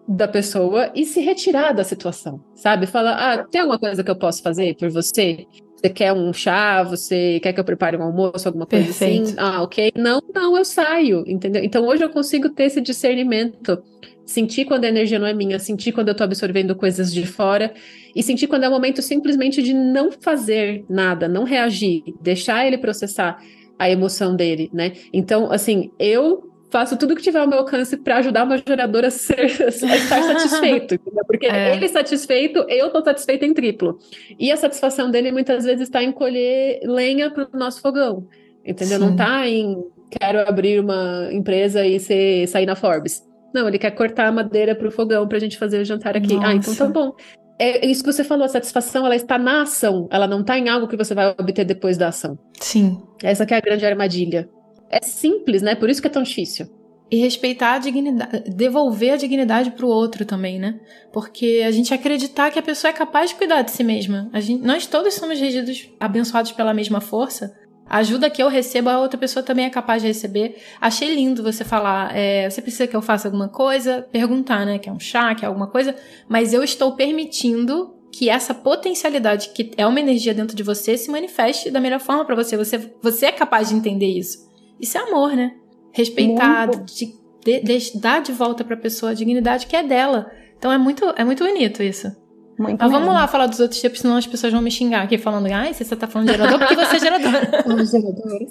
Speaker 3: da pessoa e se retirar da situação, sabe? Fala, ah, tem alguma coisa que eu posso fazer por você? Você quer um chá? Você quer que eu prepare um almoço? Alguma coisa
Speaker 1: Perfeito.
Speaker 3: assim? Ah, ok. Não, não, eu saio, entendeu? Então hoje eu consigo ter esse discernimento. Sentir quando a energia não é minha, sentir quando eu tô absorvendo coisas de fora e sentir quando é o momento simplesmente de não fazer nada, não reagir, deixar ele processar a emoção dele, né? Então, assim, eu faço tudo que tiver ao meu alcance para ajudar uma geradora a, ser, a estar satisfeito, entendeu? Porque
Speaker 1: É.
Speaker 3: ele satisfeito, eu tô satisfeita em triplo. E a satisfação dele muitas vezes está em colher lenha para o nosso fogão, entendeu?
Speaker 1: Sim.
Speaker 3: Não tá em quero abrir uma empresa e ser, sair na Forbes. Não, ele quer cortar a madeira para o fogão para a gente fazer o jantar aqui.
Speaker 1: Nossa.
Speaker 3: Ah, então tá bom. É isso que você falou, a satisfação ela está na ação, ela não está em algo que você vai obter depois da ação.
Speaker 1: Sim.
Speaker 3: Essa que é a grande armadilha. É simples, né? Por isso que é tão difícil.
Speaker 1: E respeitar a dignidade, devolver a dignidade pro outro também, né? Porque a gente acreditar que a pessoa é capaz de cuidar de si mesma. A gente, nós todos somos regidos, abençoados pela mesma força. A ajuda que eu recebo, a outra pessoa também é capaz de receber. Achei lindo você falar, é, você precisa que eu faça alguma coisa? Perguntar, né? Quer um chá, quer alguma coisa? Mas eu estou permitindo que essa potencialidade, que é uma energia dentro de você, se manifeste da melhor forma pra você. Você, você é capaz de entender isso. Isso é amor, né? Respeitar, de, de, de, dar de volta pra pessoa a dignidade que é dela. Então é muito, é muito bonito isso.
Speaker 2: Muito
Speaker 1: Mas vamos
Speaker 2: mesmo.
Speaker 1: lá falar dos outros tipos, senão as pessoas vão me xingar aqui falando, ai, você tá falando de gerador porque você é geradora.
Speaker 3: Os geradores.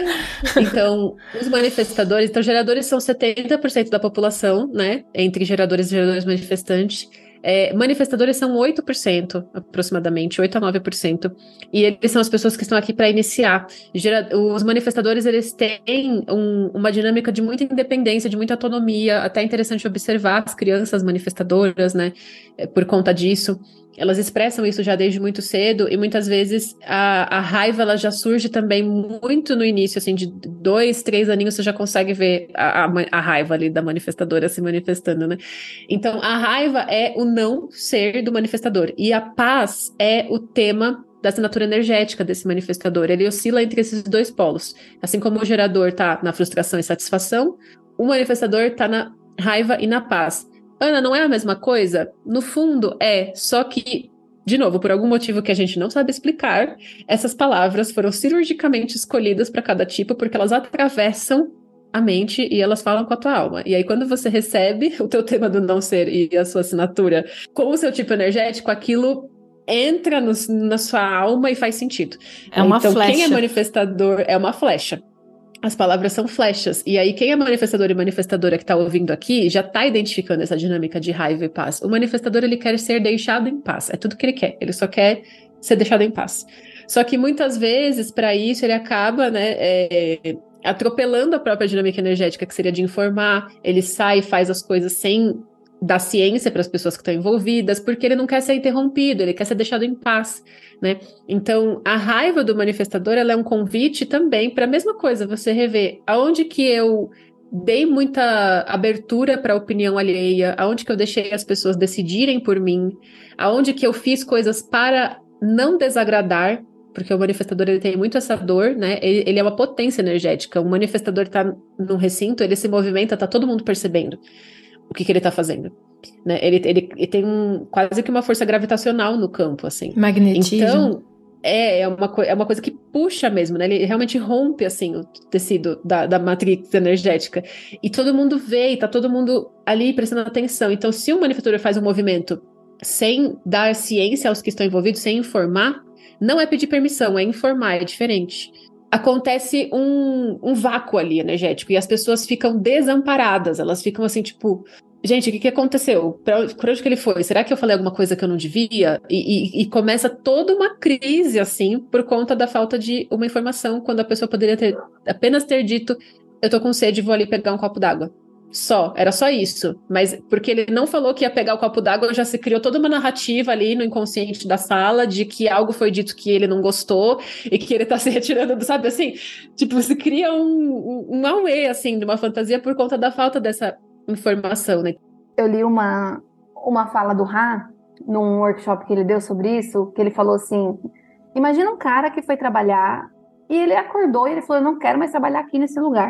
Speaker 3: Então, os manifestadores, então geradores são setenta por cento da população, né? Entre geradores e geradores manifestantes. É, manifestadores são oito por cento, aproximadamente, oito a nove por cento. E eles são as pessoas que estão aqui para iniciar. Gera, os manifestadores, eles têm um, uma dinâmica de muita independência, de muita autonomia. Até é interessante observar as crianças manifestadoras, né? É, por conta disso. Elas expressam isso já desde muito cedo e muitas vezes a, a raiva ela já surge também muito no início, assim, de dois, três aninhos você já consegue ver a, a, a raiva ali da manifestadora se manifestando, né? Então, a raiva é o não ser do manifestador e a paz é o tema da assinatura energética desse manifestador. Ele oscila entre esses dois polos. Assim como o gerador está na frustração e satisfação, o manifestador está na raiva e na paz. Ana, não é a mesma coisa? No fundo, é. Só que, de novo, por algum motivo que a gente não sabe explicar, essas palavras foram cirurgicamente escolhidas para cada tipo, porque elas atravessam a mente e elas falam com a tua alma. E aí, quando você recebe o teu tema do não ser e a sua assinatura com o seu tipo energético, aquilo entra no, na sua alma e faz sentido.
Speaker 1: É uma
Speaker 3: então,
Speaker 1: flecha.
Speaker 3: Quem é manifestador é uma flecha. As palavras são flechas. E aí, quem é manifestador e manifestadora que está ouvindo aqui já está identificando essa dinâmica de raiva e paz. O manifestador, ele quer ser deixado em paz. É tudo que ele quer. Ele só quer ser deixado em paz. Só que muitas vezes, para isso, ele acaba, né, é, atropelando a própria dinâmica energética, que seria de informar. Ele sai e faz as coisas sem dar ciência para as pessoas que estão envolvidas, porque ele não quer ser interrompido, ele quer ser deixado em paz, né? Então, a raiva do manifestador, ela é um convite também para a mesma coisa, você rever aonde que eu dei muita abertura para a opinião alheia, aonde que eu deixei as pessoas decidirem por mim, aonde que eu fiz coisas para não desagradar, porque o manifestador ele tem muito essa dor, né? Ele, ele é uma potência energética. O manifestador está num recinto, ele se movimenta, tá todo mundo percebendo o que, que ele tá fazendo, né? Ele, ele, ele tem um, quase que uma força gravitacional no campo, assim.
Speaker 1: Magnetismo.
Speaker 3: Então, é, é, uma, é uma coisa que puxa mesmo, né? Ele realmente rompe, assim, o tecido da, da matrix energética. E todo mundo vê, e tá todo mundo ali prestando atenção. Então, se o manifestador faz um movimento sem dar ciência aos que estão envolvidos, sem informar, não é pedir permissão, é informar, é diferente. Acontece um, um vácuo ali energético e as pessoas ficam desamparadas, elas ficam assim, tipo, gente, o que, que aconteceu? Pra, pra onde que ele foi? Será que eu falei alguma coisa que eu não devia? E, e, e começa toda uma crise, assim, por conta da falta de uma informação, quando a pessoa poderia ter apenas ter dito, eu tô com sede, vou ali pegar um copo d'água. Só, era só isso, mas porque ele não falou que ia pegar o copo d'água, já se criou toda uma narrativa ali no inconsciente da sala de que algo foi dito que ele não gostou e que ele tá se retirando, sabe assim? Tipo, se cria um, um, um auê, assim, de uma fantasia por conta da falta dessa informação, né?
Speaker 2: Eu li uma, uma fala do Ra, num workshop que ele deu sobre isso, que ele falou assim, imagina um cara que foi trabalhar e ele acordou e ele falou, eu não quero mais trabalhar aqui nesse lugar.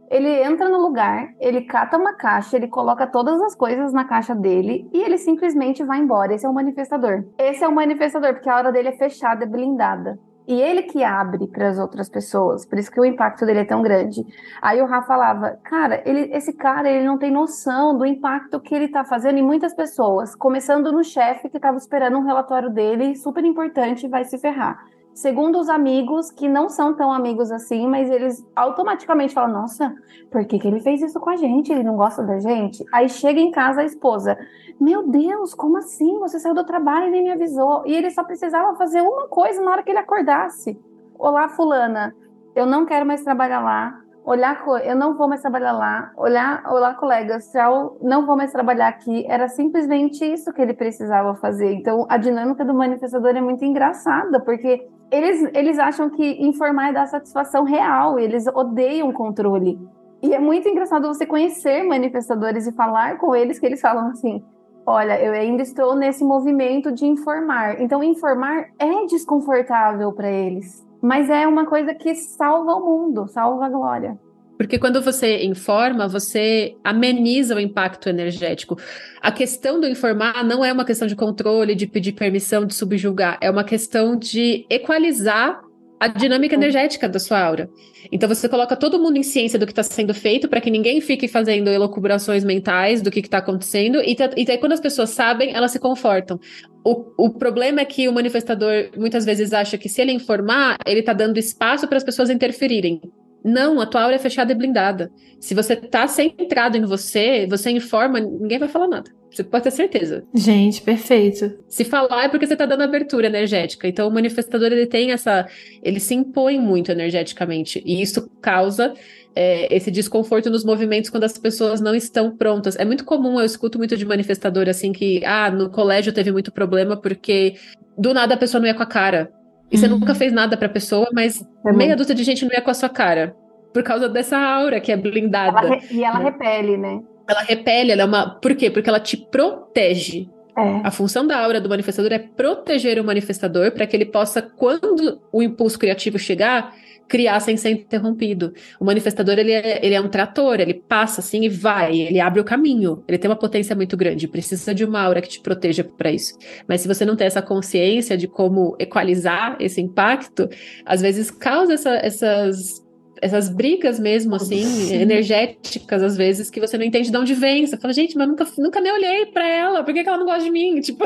Speaker 2: Ele entra no lugar, ele cata uma caixa, ele coloca todas as coisas na caixa dele e ele simplesmente vai embora. Esse é o manifestador. Esse é o manifestador, porque a aura dele é fechada, é blindada. E ele que abre para as outras pessoas, por isso que o impacto dele é tão grande. Aí o Rafa falava, cara, ele, esse cara ele não tem noção do impacto que ele está fazendo em muitas pessoas, começando no chefe que estava esperando um relatório dele, super importante, vai se ferrar. Segundo os amigos, que não são tão amigos assim, mas eles automaticamente falam, nossa, por que, que ele fez isso com a gente? Ele não gosta da gente? Aí chega em casa a esposa, meu Deus, como assim? Você saiu do trabalho e nem me avisou. E ele só precisava fazer uma coisa na hora que ele acordasse. Olá, fulana, eu não quero mais trabalhar lá. Olá, eu não vou mais trabalhar lá. Olá, olá, colegas, tchau, não vou mais trabalhar aqui. Era simplesmente isso que ele precisava fazer. Então, a dinâmica do manifestador é muito engraçada, porque eles, eles acham que informar é dar satisfação real, eles odeiam controle. E é muito engraçado você conhecer manifestadores e falar com eles, que eles falam assim, olha, eu ainda estou nesse movimento de informar. Então, informar é desconfortável para eles. Mas é uma coisa que salva o mundo, salva a glória.
Speaker 3: Porque quando você informa, você ameniza o impacto energético. A questão do informar não é uma questão de controle, de pedir permissão, de subjugar. É uma questão de equalizar a dinâmica energética da sua aura. Então você coloca todo mundo em ciência do que está sendo feito para que ninguém fique fazendo elucubrações mentais do que está acontecendo. E, e daí quando as pessoas sabem, elas se confortam. O, o problema é que o manifestador muitas vezes acha que se ele informar, ele está dando espaço para as pessoas interferirem. Não, a tua aura é fechada e blindada. Se você tá centrado em você, você informa, ninguém vai falar nada. Você pode ter certeza.
Speaker 1: Gente, perfeito.
Speaker 3: Se falar é porque você tá dando abertura energética. Então o manifestador, ele tem essa... Ele se impõe muito energeticamente. E isso causa é, esse desconforto nos movimentos quando as pessoas não estão prontas. É muito comum, eu escuto muito de manifestador assim que... Ah, no colégio teve muito problema porque do nada a pessoa não ia com a cara. E você uhum. nunca fez nada pra pessoa, mas é meia dúzia de gente não ia com a sua cara. Por causa dessa aura que é blindada.
Speaker 2: Ela re... E ela né? repele, né?
Speaker 3: Ela repele, ela é uma... Por quê? Porque ela te protege. É. A função da aura do manifestador é proteger o manifestador para que ele possa, quando o impulso criativo chegar, criar sem ser interrompido. O manifestador, ele é, ele é um trator, ele passa assim e vai, ele abre o caminho. Ele tem uma potência muito grande, precisa de uma aura que te proteja para isso. Mas se você não tem essa consciência de como equalizar esse impacto, às vezes causa essa, essas... essas brigas mesmo, assim, Sim. energéticas, às vezes, que você não entende de onde vem. Você fala, gente, mas nunca, nunca nem olhei pra ela, por que, que ela não gosta de mim? Tipo...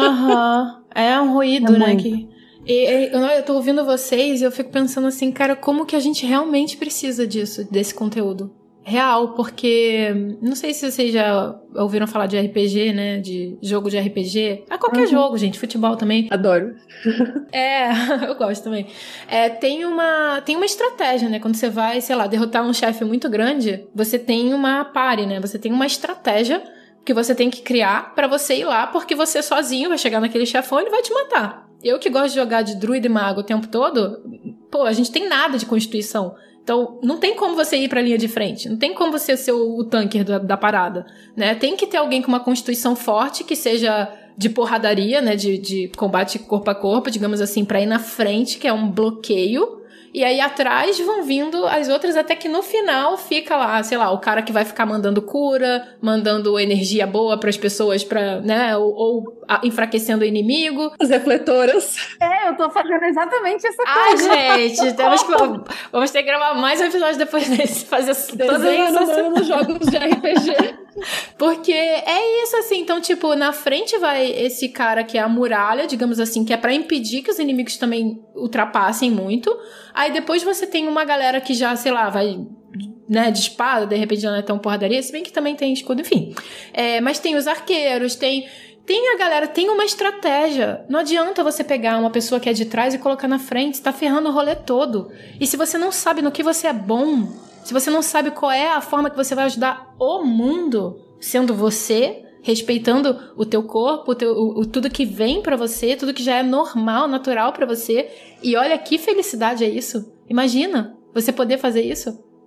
Speaker 1: Aham, uhum. É um ruído, é né, que... E, e, eu tô ouvindo vocês e eu fico pensando assim, cara, como que a gente realmente precisa disso, desse conteúdo? Real, porque não sei se vocês já ouviram falar de R P G, né, de jogo de R P G. Ah, qualquer uhum. jogo, gente, futebol também.
Speaker 3: Adoro.
Speaker 1: É, eu gosto também. É, tem uma, tem uma estratégia, né, quando você vai, sei lá, derrotar um chefe muito grande, você tem uma party, né, você tem uma estratégia que você tem que criar pra você ir lá, porque você sozinho vai chegar naquele chefão e ele vai te matar. Eu que gosto de jogar de druida e mago o tempo todo, pô, a gente tem nada de constituição. Então, não tem como você ir pra linha de frente. Não tem como você ser o, o tanker da, da parada, né? Tem que ter alguém com uma constituição forte, que seja de porradaria, né? De, de combate corpo a corpo, digamos assim, pra ir na frente, que é um bloqueio. E aí, atrás vão vindo as outras, até que no final fica lá, sei lá, o cara que vai ficar mandando cura, mandando energia boa pras pessoas, pra, né? Ou, ou a, enfraquecendo o inimigo.
Speaker 3: As refletoras.
Speaker 2: É, eu tô fazendo exatamente essa
Speaker 1: coisa. Ai, gente, temos que, vamos ter que gravar mais um episódio depois desse, fazer todas
Speaker 3: essas jogos de R P G.
Speaker 1: Porque é isso, assim, então, tipo, na frente vai esse cara que é a muralha, digamos assim, que é pra impedir que os inimigos também ultrapassem muito. Aí depois você tem uma galera que já, sei lá, vai, né, de espada, de repente já não é tão porradaria, se bem que também tem escudo, enfim. É, mas tem os arqueiros, tem... Tem a galera, tem uma estratégia. Não adianta você pegar uma pessoa que é de trás e colocar na frente, você tá ferrando o rolê todo. E se você não sabe no que você é bom, se você não sabe qual é a forma que você vai ajudar o mundo, sendo você, respeitando o teu corpo, o teu, o, o, tudo que vem pra você, tudo que já é normal, natural pra você. E olha que felicidade é isso. Imagina você poder fazer isso.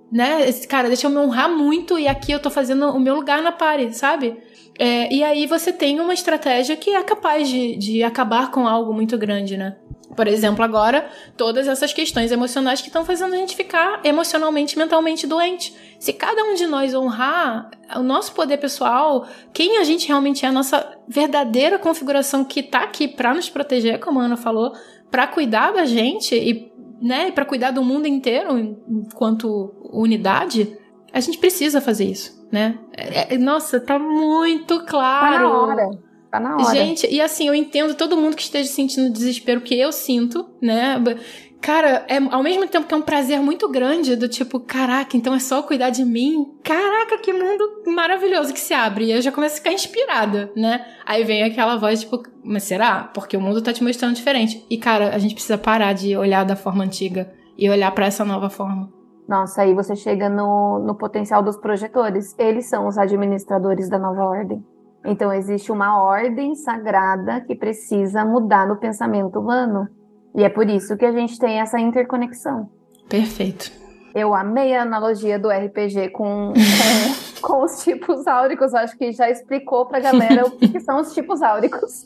Speaker 1: né? Cara, deixa eu me honrar muito e aqui eu tô fazendo o meu lugar na party, sabe? É, e aí você tem uma estratégia que é capaz de, de acabar com algo muito grande, né? Por exemplo, agora, todas essas questões emocionais que estão fazendo a gente ficar emocionalmente, mentalmente doente. Se cada um de nós honrar o nosso poder pessoal, quem a gente realmente é, a nossa verdadeira configuração que tá aqui pra nos proteger, como a Ana falou, pra cuidar da gente e, né, pra cuidar do mundo inteiro enquanto unidade, a gente precisa fazer isso, né? É, é, nossa, tá muito claro.
Speaker 2: Tá na hora. Tá na hora.
Speaker 1: Gente, e assim, eu entendo todo mundo que esteja sentindo desespero que eu sinto, né? Cara, é, ao mesmo tempo que é um prazer muito grande, do tipo, caraca, então é só cuidar de mim? Caraca, que mundo maravilhoso que se abre. E eu já começo a ficar inspirada, né? Aí vem aquela voz, tipo, mas será? Porque o mundo tá te mostrando diferente. E, cara, a gente precisa parar de olhar da forma antiga e olhar pra essa nova forma.
Speaker 2: Nossa, aí você chega no, no potencial dos projetores. Eles são os administradores da nova ordem. Então, existe uma ordem sagrada que precisa mudar no pensamento humano. E é por isso que a gente tem essa interconexão.
Speaker 1: Perfeito.
Speaker 2: Eu amei a analogia do R P G com, com, com os tipos áuricos. Acho que já explicou pra galera o que, que são os tipos áuricos.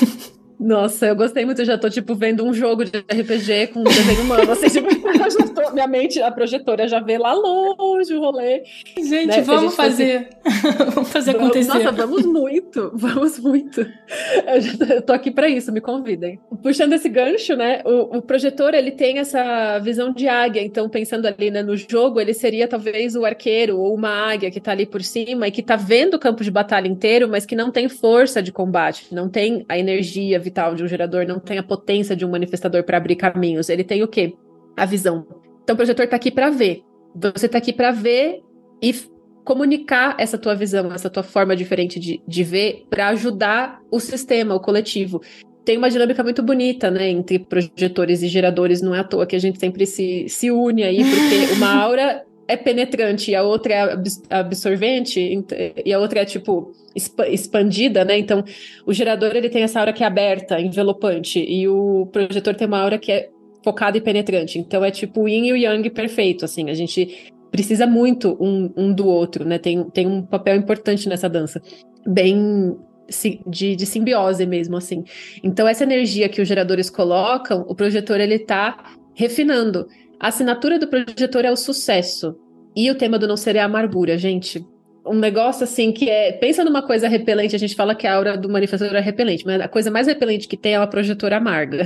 Speaker 3: Nossa, eu gostei muito, eu já tô, tipo, vendo um jogo de R P G com um desenho humano, assim, tipo, eu já tô, minha mente, a projetora já vê lá longe o rolê.
Speaker 1: Gente,
Speaker 3: né?
Speaker 1: vamos
Speaker 3: gente
Speaker 1: fazer, fosse... vamos fazer
Speaker 3: vamos,
Speaker 1: acontecer.
Speaker 3: Nossa, vamos muito, vamos muito. Eu, já, eu tô aqui pra isso, me convidem. Puxando esse gancho, né, o, o projetor, ele tem essa visão de águia, então, pensando ali, né, no jogo, ele seria talvez o arqueiro ou uma águia que tá ali por cima e que tá vendo o campo de batalha inteiro, mas que não tem força de combate, não tem a energia vital de um gerador, não tem a potência de um manifestador para abrir caminhos. Ele tem o quê? A visão. Então o projetor tá aqui para ver. Você tá aqui para ver e f- comunicar essa tua visão, essa tua forma diferente de, de ver para ajudar o sistema, o coletivo. Tem uma dinâmica muito bonita, né, entre projetores e geradores, não é à toa que a gente sempre se, se une aí, porque uma aura é penetrante e a outra é abs- absorvente e a outra é, tipo, exp- expandida, né? Então, o gerador, ele tem essa aura que é aberta, envelopante, e o projetor tem uma aura que é focada e penetrante. Então, é tipo o yin e o yang perfeito, assim. A gente precisa muito um, um do outro, né? Tem, tem um papel importante nessa dança. Bem... De, de simbiose mesmo, assim. Então, essa energia que os geradores colocam, o projetor, ele tá refinando. A assinatura do projetor é o sucesso. E o tema do não ser é a amargura, gente. Um negócio assim que é... Pensa numa coisa repelente, a gente fala que a aura do manifestador é repelente, mas a coisa mais repelente que tem é a projetora amarga.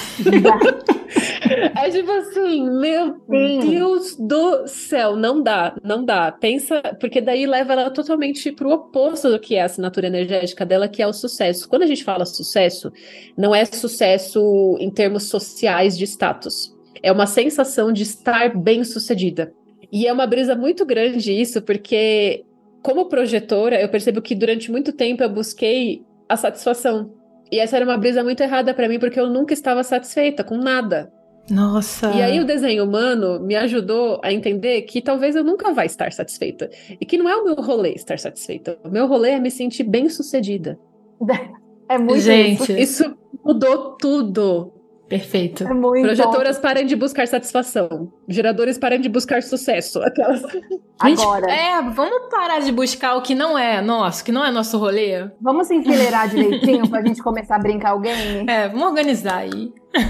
Speaker 3: É tipo assim, meu Sim. Deus do céu, não dá, não dá. Pensa, porque daí leva ela totalmente pro oposto do que é a assinatura energética dela, que é o sucesso. Quando a gente fala sucesso, não é sucesso em termos sociais de status. É uma sensação de estar bem-sucedida. E é uma brisa muito grande isso, porque como projetora, eu percebo que durante muito tempo eu busquei a satisfação. E essa era uma brisa muito errada pra mim, porque eu nunca estava satisfeita com nada.
Speaker 1: Nossa!
Speaker 3: E aí o desenho humano me ajudou a entender que talvez eu nunca vá estar satisfeita. E que não é o meu rolê estar satisfeita. O meu rolê é me sentir bem-sucedida.
Speaker 2: É muito
Speaker 1: Gente,
Speaker 2: isso.
Speaker 3: Isso mudou tudo.
Speaker 1: Perfeito.
Speaker 2: É muito
Speaker 3: Projetoras parem de buscar satisfação. Geradores parem de buscar sucesso. Aquelas...
Speaker 1: Gente,
Speaker 2: Agora.
Speaker 1: É, vamos parar de buscar o que não é nosso, que não é nosso rolê.
Speaker 2: Vamos se enfileirar direitinho pra gente começar a brincar o game?
Speaker 1: É, vamos organizar aí.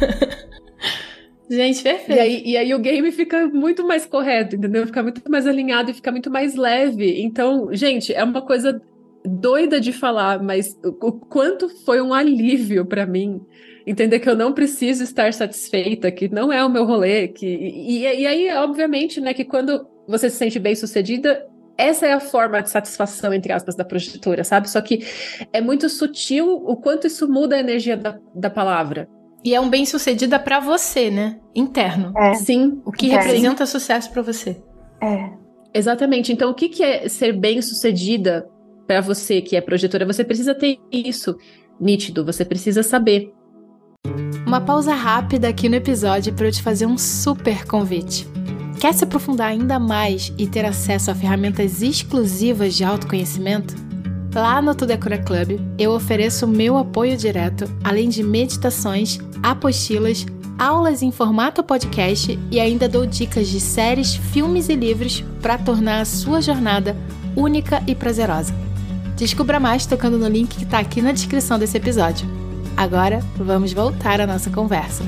Speaker 1: Gente, perfeito.
Speaker 3: E aí, e aí o game fica muito mais correto, entendeu? Fica muito mais alinhado e fica muito mais leve. Então, gente, é uma coisa doida de falar, mas o, o quanto foi um alívio pra mim entender que eu não preciso estar satisfeita, que não é o meu rolê. Que, e, e aí, obviamente, né, que quando você se sente bem-sucedida, essa é a forma de satisfação, entre aspas, da projetora, sabe? Só que é muito sutil o quanto isso muda a energia da, da palavra.
Speaker 1: E é um bem-sucedida pra você, né? Interno.
Speaker 2: É.
Speaker 3: Sim.
Speaker 1: O que
Speaker 2: É.
Speaker 1: representa sucesso pra você.
Speaker 2: É.
Speaker 3: Exatamente. Então, o que, que é ser bem-sucedida pra você, que é projetora? Você precisa ter isso nítido, você precisa saber.
Speaker 1: Uma pausa rápida aqui no episódio para eu te fazer um super convite. Quer se aprofundar ainda mais e ter acesso a ferramentas exclusivas de autoconhecimento? Lá no Tudo é Cura Club, eu ofereço o meu apoio direto, além de meditações, apostilas, aulas em formato podcast e ainda dou dicas de séries, filmes e livros para tornar a sua jornada única e prazerosa. Descubra mais tocando no link que está aqui na descrição desse episódio. Agora, vamos voltar à nossa conversa.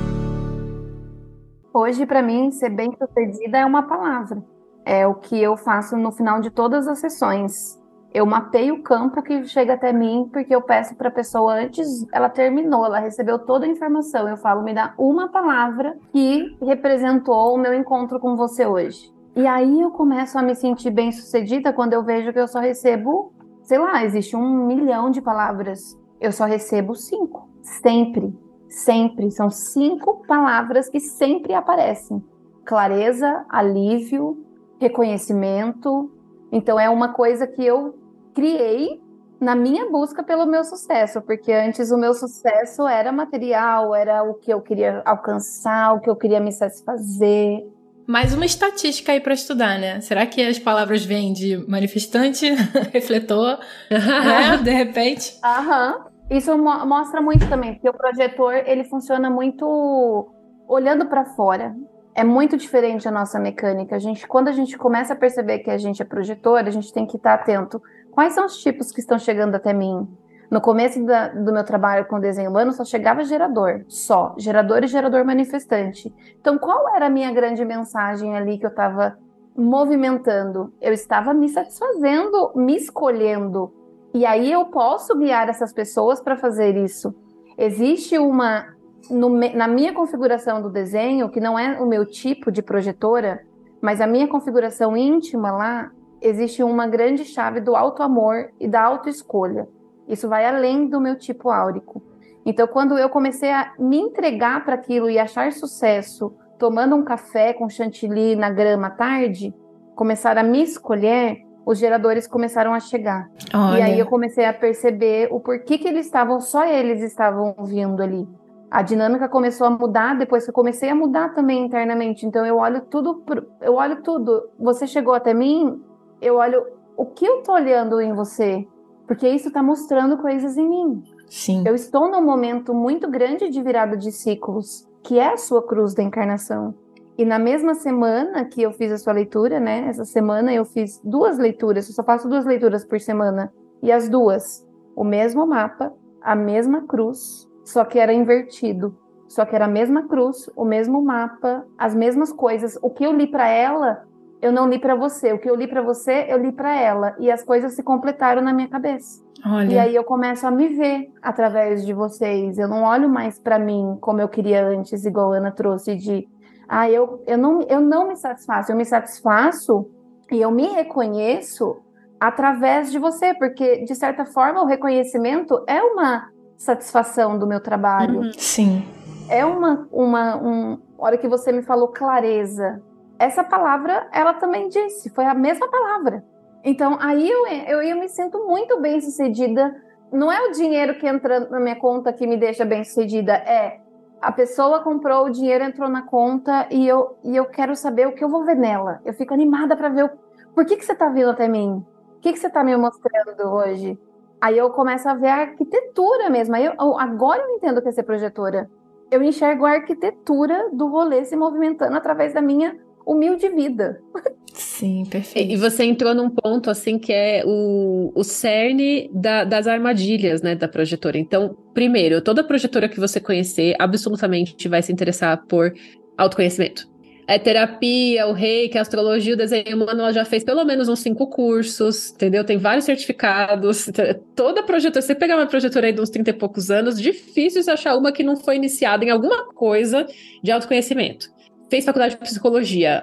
Speaker 2: Hoje, para mim, ser bem-sucedida é uma palavra. É o que eu faço no final de todas as sessões. Eu mapeio o campo que chega até mim, porque eu peço para a pessoa antes, ela terminou, ela recebeu toda a informação. Eu falo, me dá uma palavra que representou o meu encontro com você hoje. E aí eu começo a me sentir bem-sucedida quando eu vejo que eu só recebo, sei lá, existe um milhão de palavras. Eu só recebo cinco. Sempre, sempre. São cinco palavras que sempre aparecem. Clareza, alívio, reconhecimento. Então é uma coisa que eu criei na minha busca pelo meu sucesso, porque antes o meu sucesso era material, era o que eu queria alcançar, o que eu queria me satisfazer.
Speaker 1: Mais uma estatística aí para estudar, né? Será que as palavras vêm de manifestante, refletor, né? De repente?
Speaker 2: Aham. Isso mo- mostra muito também, porque o projetor, ele funciona muito olhando para fora. É muito diferente a nossa mecânica. A gente, quando a gente começa a perceber que a gente é projetor, a gente tem que estar atento. Quais são os tipos que estão chegando até mim? No começo da, do meu trabalho com desenho humano, só chegava gerador, só. Gerador e gerador manifestante. Então, qual era a minha grande mensagem ali que eu estava movimentando? Eu estava me satisfazendo, me escolhendo. E aí eu posso guiar essas pessoas para fazer isso. Existe uma... No, na minha configuração do desenho, que não é o meu tipo de projetora, mas a minha configuração íntima lá, existe uma grande chave do auto-amor e da auto-escolha. Isso vai além do meu tipo áurico. Então, quando eu comecei a me entregar para aquilo e achar sucesso, tomando um café com chantilly na grama à tarde, começaram a me escolher, os geradores começaram a chegar.
Speaker 1: Olha.
Speaker 2: E aí eu comecei a perceber o porquê que eles estavam, só eles estavam vindo ali. A dinâmica começou a mudar depois que eu comecei a mudar também internamente. Então eu olho tudo, eu olho tudo. Você chegou até mim, eu olho o que eu tô olhando em você, porque isso tá mostrando coisas em mim.
Speaker 1: Sim.
Speaker 2: Eu estou num momento muito grande de virada de ciclos, que é a sua cruz da encarnação. E na mesma semana que eu fiz a sua leitura, né? Essa semana eu fiz duas leituras, eu só faço duas leituras por semana. E as duas, o mesmo mapa, a mesma cruz, só que era invertido. Só que era a mesma cruz, o mesmo mapa, as mesmas coisas. O que eu li para ela, eu não li para você. O que eu li para você, eu li para ela. E as coisas se completaram na minha cabeça.
Speaker 1: Olha.
Speaker 2: E aí eu começo a me ver através de vocês. Eu não olho mais para mim como eu queria antes, igual a Ana trouxe, de... Ah, eu, eu, não, eu não me satisfaço. Eu me satisfaço e eu me reconheço através de você. Porque, de certa forma, o reconhecimento é uma... satisfação do meu trabalho.
Speaker 1: Uhum, sim.
Speaker 2: É uma, uma um, hora que você me falou clareza, essa palavra, ela também disse, foi a mesma palavra. Então, aí eu, eu, eu me sinto muito bem sucedida. Não é o dinheiro que entra na minha conta que me deixa bem sucedida, é a pessoa comprou, o dinheiro entrou na conta e eu, e eu quero saber o que eu vou ver nela. Eu fico animada para ver o, por que, que você está vindo até mim? O que, que você está me mostrando hoje? Aí eu começo a ver a arquitetura mesmo. Aí eu, agora eu entendo o que é ser projetora. Eu enxergo a arquitetura do rolê se movimentando através da minha humilde vida.
Speaker 1: Sim, perfeito.
Speaker 3: E você entrou num ponto, assim, que é o, o cerne da, das armadilhas, né, da projetora. Então, primeiro, toda projetora que você conhecer absolutamente vai se interessar por autoconhecimento. É terapia, o reiki, a astrologia, o desenho humano, ela já fez pelo menos uns cinco cursos, entendeu? Tem vários certificados. Toda projetora, se você pegar uma projetora aí de uns trinta e poucos anos, difícil você achar uma que não foi iniciada em alguma coisa de autoconhecimento. Fez faculdade de psicologia,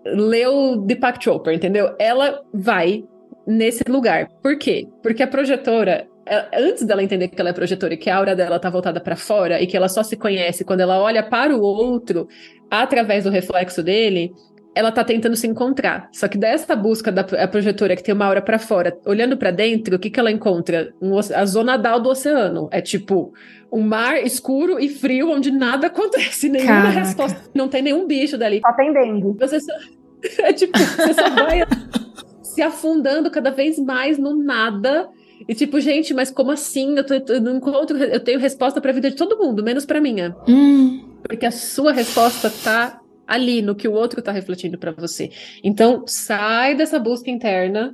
Speaker 3: leu Deepak Chopra, entendeu? Ela vai nesse lugar. Por quê? Porque a projetora, antes dela entender que ela é projetora e que a aura dela tá voltada para fora e que ela só se conhece quando ela olha para o outro através do reflexo dele, ela tá tentando se encontrar. Só que dessa busca da a projetora que tem uma aura para fora, olhando para dentro, o que que ela encontra? Um, a zona dal do oceano. É tipo um mar escuro e frio onde nada acontece, nenhuma
Speaker 1: Caraca.
Speaker 3: resposta, não tem nenhum bicho dali.
Speaker 2: Só tem dengue.
Speaker 3: Você só, é tipo, você só vai se afundando cada vez mais no nada. E tipo, gente, mas como assim? Eu, tô, eu não encontro, eu tenho resposta pra vida de todo mundo, menos pra minha.
Speaker 1: Hum.
Speaker 3: porque a sua resposta tá ali, no que o outro tá refletindo para você. Então, sai dessa busca interna,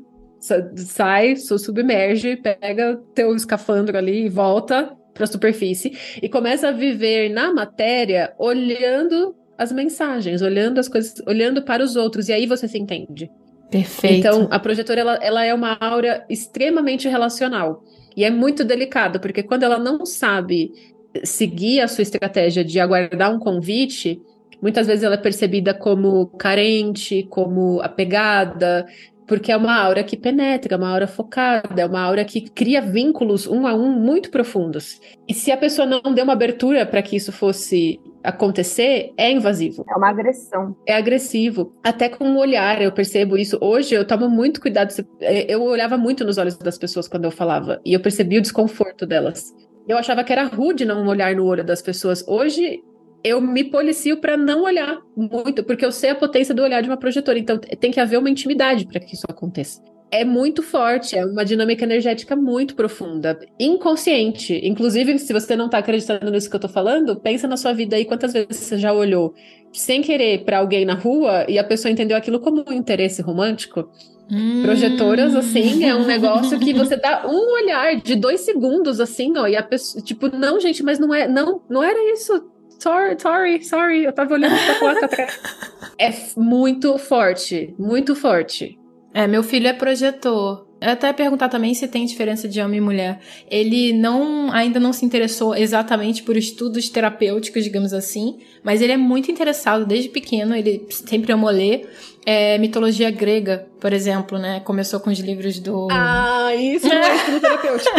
Speaker 3: sai, submerge, pega teu escafandro ali e volta para a superfície e começa a viver na matéria olhando as mensagens, olhando as coisas, olhando para os outros, e aí você se entende.
Speaker 1: Perfeito.
Speaker 3: Então, a projetora, ela, ela é uma aura extremamente relacional. E é muito delicado, porque quando ela não sabe seguir a sua estratégia de aguardar um convite, muitas vezes ela é percebida como carente, como apegada, porque é uma aura que penetra, é uma aura focada, é uma aura que cria vínculos um a um muito profundos. E se a pessoa não deu uma abertura para que isso fosse acontecer, é invasivo.
Speaker 2: É uma agressão.
Speaker 3: É agressivo. Até com o olhar, eu percebo isso. Hoje eu tomo muito cuidado. Eu olhava muito nos olhos das pessoas quando eu falava. E eu percebi o desconforto delas. Eu achava que era rude não olhar no olho das pessoas. Hoje eu me policio para não olhar muito, porque eu sei a potência do olhar de uma projetora. Então tem que haver uma intimidade para que isso aconteça. É muito forte, é uma dinâmica energética muito profunda, inconsciente. Inclusive, se você não tá acreditando nisso que eu tô falando, pensa na sua vida aí, quantas vezes você já olhou sem querer para alguém na rua e a pessoa entendeu aquilo como um interesse romântico? Hum. Projetoras, assim, é um negócio que você dá um olhar de dois segundos, assim, ó, e a pessoa, tipo, não, gente, mas não é, não, não era isso. Sorry, sorry, sorry, eu tava olhando pra placa atrás. É muito forte, muito forte.
Speaker 1: É, meu filho é projetor. Eu até ia perguntar também se tem diferença de homem e mulher. Ele não, ainda não se interessou exatamente por estudos terapêuticos, digamos assim, mas ele é muito interessado desde pequeno, ele sempre amou ler é, mitologia grega, por exemplo, né? Começou com os livros do...
Speaker 3: Ah, isso não é estudo terapêutico.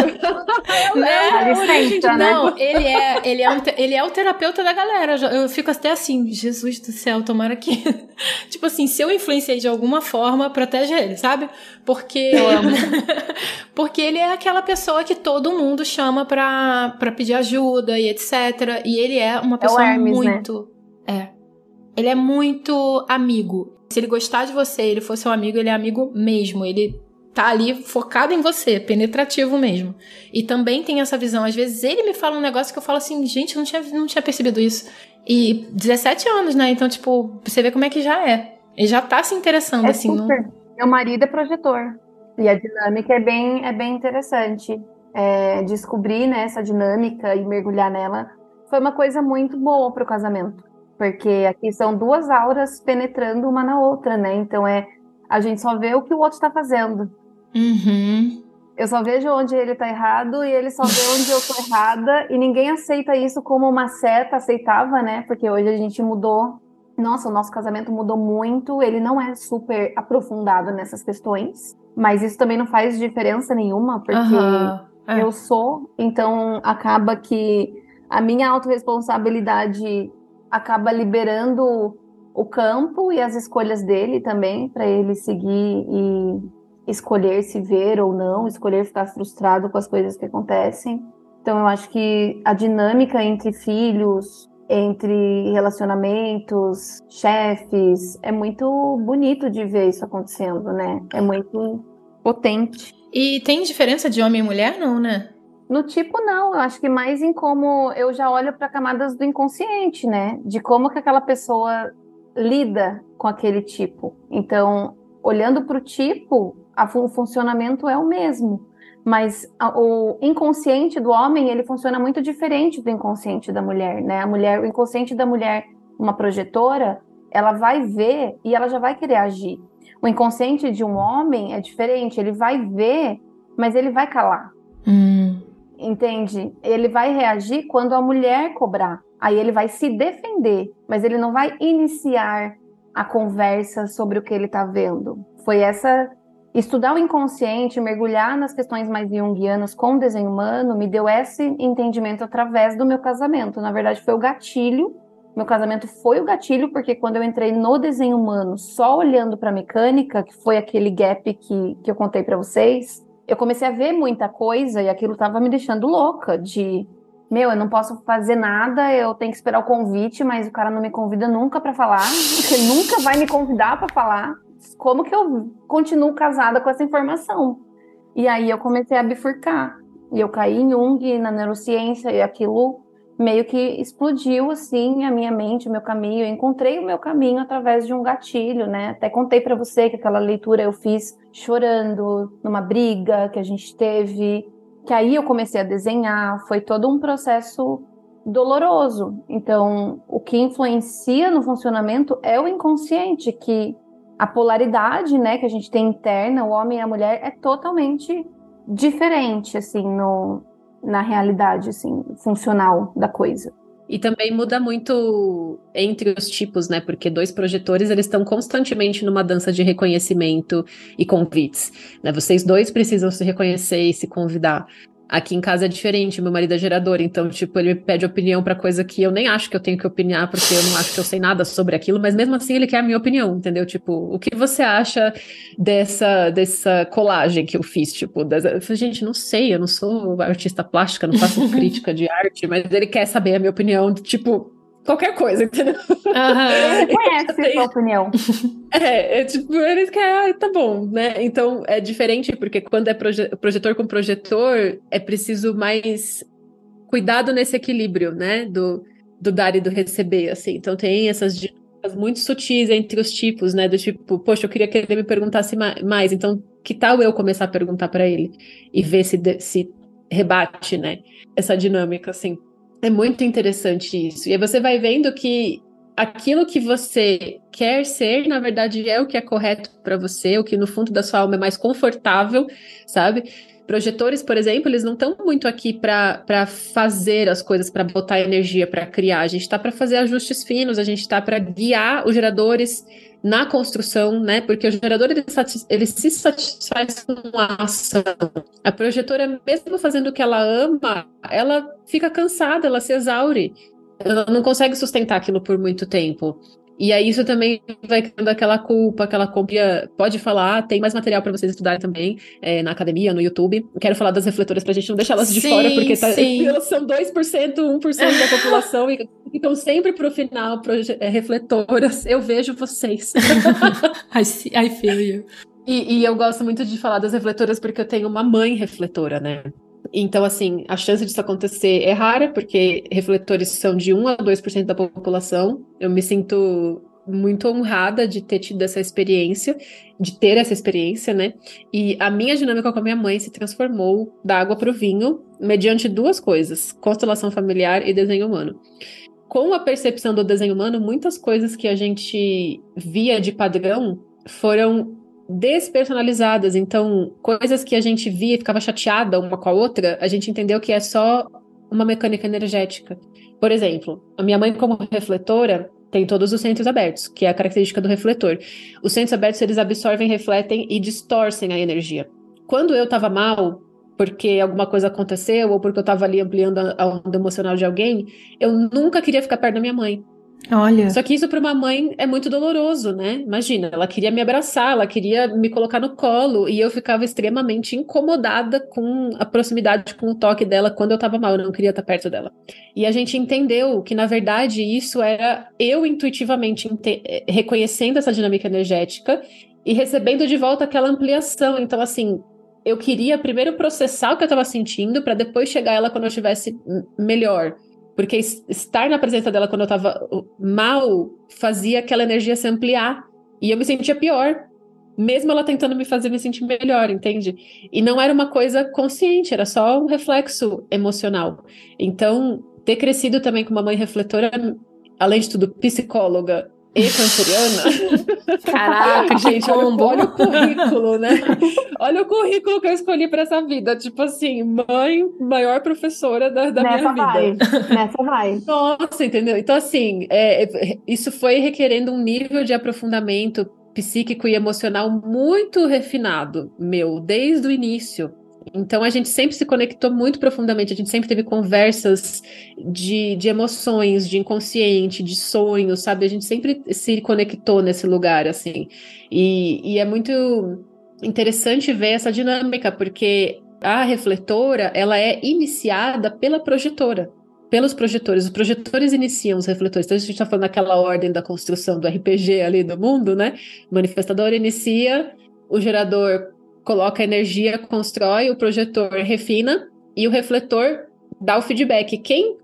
Speaker 1: Né? Licença, não, ele é, ele, é um, ele é o terapeuta da galera. Eu fico até assim, Jesus do céu, tomara que... tipo assim, se eu influenciei de alguma forma, protege ele, sabe? Porque... porque ele é aquela pessoa que todo mundo chama pra, pra pedir ajuda e etcétera. E ele é uma pessoa é Hermes, muito... Né? É. Ele é muito amigo. Se ele gostar de você, ele for seu amigo, ele é amigo mesmo. Ele tá ali focado em você, penetrativo mesmo. E também tem essa visão. Às vezes ele me fala um negócio que eu falo assim, gente, eu não tinha, não tinha percebido isso. E dezessete anos, né? Então, tipo, você vê como é que já é. Ele já tá se interessando,
Speaker 2: é
Speaker 1: assim.
Speaker 2: Super.
Speaker 1: No...
Speaker 2: Meu marido é projetor. E a dinâmica é bem, é bem interessante. É, descobrir, né, essa dinâmica e mergulhar nela foi uma coisa muito boa pro casamento. Porque aqui são duas auras penetrando uma na outra, né? Então é a gente só vê o que o outro tá fazendo.
Speaker 1: Uhum.
Speaker 2: Eu só vejo onde ele tá errado e ele só vê onde eu tô errada. E ninguém aceita isso como uma seta, aceitava, né? Porque hoje a gente mudou. Nossa, o nosso casamento mudou muito. Ele não é super aprofundado nessas questões. Mas isso também não faz diferença nenhuma, porque
Speaker 1: uhum. é.
Speaker 2: eu sou. Então acaba que a minha autorresponsabilidade acaba liberando o campo e as escolhas dele também, para ele seguir e escolher se ver ou não, escolher ficar frustrado com as coisas que acontecem. Então eu acho que a dinâmica entre filhos, entre relacionamentos, chefes, é muito bonito de ver isso acontecendo, né? É muito potente.
Speaker 1: E tem diferença de homem e mulher, não, né?
Speaker 2: No tipo, não. Eu acho que mais em como eu já olho para camadas do inconsciente, né? De como que aquela pessoa lida com aquele tipo. Então, olhando para o tipo, a, o funcionamento é o mesmo. Mas a, o inconsciente do homem, ele funciona muito diferente do inconsciente da mulher, né? A mulher, o inconsciente da mulher, uma projetora, ela vai ver e ela já vai querer agir. O inconsciente de um homem é diferente. Ele vai ver, mas ele vai calar.
Speaker 1: Hum.
Speaker 2: Entende? Ele vai reagir quando a mulher cobrar. Aí ele vai se defender, mas ele não vai iniciar a conversa sobre o que ele está vendo. Foi essa... Estudar o inconsciente, mergulhar nas questões mais junguianas com o desenho humano, me deu esse entendimento através do meu casamento. Na verdade, foi o gatilho. Meu casamento foi o gatilho, porque quando eu entrei no desenho humano, só olhando para a mecânica, que foi aquele gap que, que eu contei para vocês, eu comecei a ver muita coisa e aquilo estava me deixando louca, de, meu, eu não posso fazer nada, eu tenho que esperar o convite, mas o cara não me convida nunca para falar, ele nunca vai me convidar para falar. Como que eu continuo casada com essa informação? E aí eu comecei a bifurcar, e eu caí em Jung, na neurociência, e aquilo meio que explodiu, assim, a minha mente, o meu caminho. Eu encontrei o meu caminho através de um gatilho, né? Até contei para você que aquela leitura eu fiz chorando, numa briga que a gente teve, que aí eu comecei a desenhar. Foi todo um processo doloroso. Então, o que influencia no funcionamento é o inconsciente, que a polaridade, né, que a gente tem interna, o homem e a mulher, é totalmente diferente, assim, no, na realidade, assim, funcional da coisa.
Speaker 3: E também muda muito entre os tipos, né? Porque dois projetores, eles estão constantemente numa dança de reconhecimento e convites, né? Vocês dois precisam se reconhecer e se convidar. Aqui em casa é diferente, meu marido é gerador, então, tipo, ele me pede opinião pra coisa que eu nem acho que eu tenho que opinar, porque eu não acho que eu sei nada sobre aquilo, mas mesmo assim ele quer a minha opinião, entendeu? Tipo, o que você acha dessa, dessa colagem que eu fiz? Tipo, dessa... eu falei, gente, não sei, eu não sou artista plástica, não faço crítica de arte, mas ele quer saber a minha opinião, tipo, qualquer coisa, entendeu?
Speaker 2: Uhum. Ele conhece a sua opinião.
Speaker 3: É, é tipo, eles querem, ah, tá bom, né? Então é diferente, porque quando é proje projetor com projetor, é preciso mais cuidado nesse equilíbrio, né? Do, do dar e do receber, assim. Então tem essas dinâmicas muito sutis entre os tipos, né? Do tipo, poxa, eu queria que ele me perguntasse ma mais, então que tal eu começar a perguntar para ele e ver se, se rebate, né? Essa dinâmica, assim. É muito interessante isso. E aí você vai vendo que aquilo que você quer ser, na verdade, é o que é correto para você, o que no fundo da sua alma é mais confortável, sabe? Projetores, por exemplo, eles não estão muito aqui para fazer as coisas, para botar energia, para criar. A gente está para fazer ajustes finos, a gente está para guiar os geradores na construção, né? Porque o gerador ele, ele se satisfaz com a ação. A projetora, mesmo fazendo o que ela ama, ela fica cansada, ela se exaure. Ela não consegue sustentar aquilo por muito tempo. E aí isso também vai criando aquela culpa, aquela compra. Pode falar, tem mais material para vocês estudarem também é, na academia, no YouTube. Quero falar das refletoras pra gente não deixar elas de
Speaker 1: sim,
Speaker 3: fora, porque tá,
Speaker 1: sim.
Speaker 3: elas são dois por cento, um por cento da população e ficam sempre pro final, é, refletoras. Eu vejo vocês.
Speaker 1: I, see, I feel you.
Speaker 3: E, e eu gosto muito de falar das refletoras porque eu tenho uma mãe refletora, né? Então, assim, a chance disso acontecer é rara, porque refletores são de um a dois por cento da população. Eu me sinto muito honrada de ter tido essa experiência, de ter essa experiência, né? E a minha dinâmica com a minha mãe se transformou da água para o vinho, mediante duas coisas: constelação familiar e desenho humano. Com a percepção do desenho humano, muitas coisas que a gente via de padrão foram despersonalizadas. Então, coisas que a gente via e ficava chateada uma com a outra, a gente entendeu que é só uma mecânica energética. Por exemplo, a minha mãe, como refletora, tem todos os centros abertos, que é a característica do refletor. Os centros abertos, eles absorvem, refletem e distorcem a energia. Quando eu estava mal, porque alguma coisa aconteceu, ou porque eu estava ali ampliando a onda emocional de alguém, eu nunca queria ficar perto da minha mãe.
Speaker 1: Olha.
Speaker 3: Só que isso para uma mãe é muito doloroso, né? Imagina, ela queria me abraçar, ela queria me colocar no colo, e eu ficava extremamente incomodada com a proximidade, com o toque dela quando eu tava mal, eu não queria estar perto dela. E a gente entendeu que, na verdade, isso era eu intuitivamente reconhecendo essa dinâmica energética e recebendo de volta aquela ampliação. Então, assim, eu queria primeiro processar o que eu tava sentindo para depois chegar a ela quando eu estivesse melhor. Porque estar na presença dela quando eu tava mal fazia aquela energia se ampliar. E eu me sentia pior. Mesmo ela tentando me fazer me sentir melhor, entende? E não era uma coisa consciente, era só um reflexo emocional. Então, ter crescido também com uma mãe refletora, além de tudo, psicóloga e canceriana.
Speaker 1: Caraca,
Speaker 3: gente,
Speaker 1: combo.
Speaker 3: Olha, olha o currículo, né? Olha o currículo que eu escolhi pra essa vida. Tipo assim, mãe, maior professora da, da
Speaker 2: Nessa
Speaker 3: minha
Speaker 2: vai.
Speaker 3: vida.
Speaker 2: Nessa vai.
Speaker 3: Nossa, entendeu? Então, assim, é, isso foi requerendo um nível de aprofundamento psíquico e emocional muito refinado, meu, desde o início. Então a gente sempre se conectou muito profundamente, a gente sempre teve conversas de, de emoções, de inconsciente, de sonhos, sabe? A gente sempre se conectou nesse lugar, assim. E, e é muito interessante ver essa dinâmica, porque a refletora, ela é iniciada pela projetora, pelos projetores. Os projetores iniciam os refletores. Então a gente está falando daquela ordem da construção do R P G ali do mundo, né? O manifestador inicia, o gerador coloca energia, constrói, o projetor refina e o refletor dá o feedback. Quem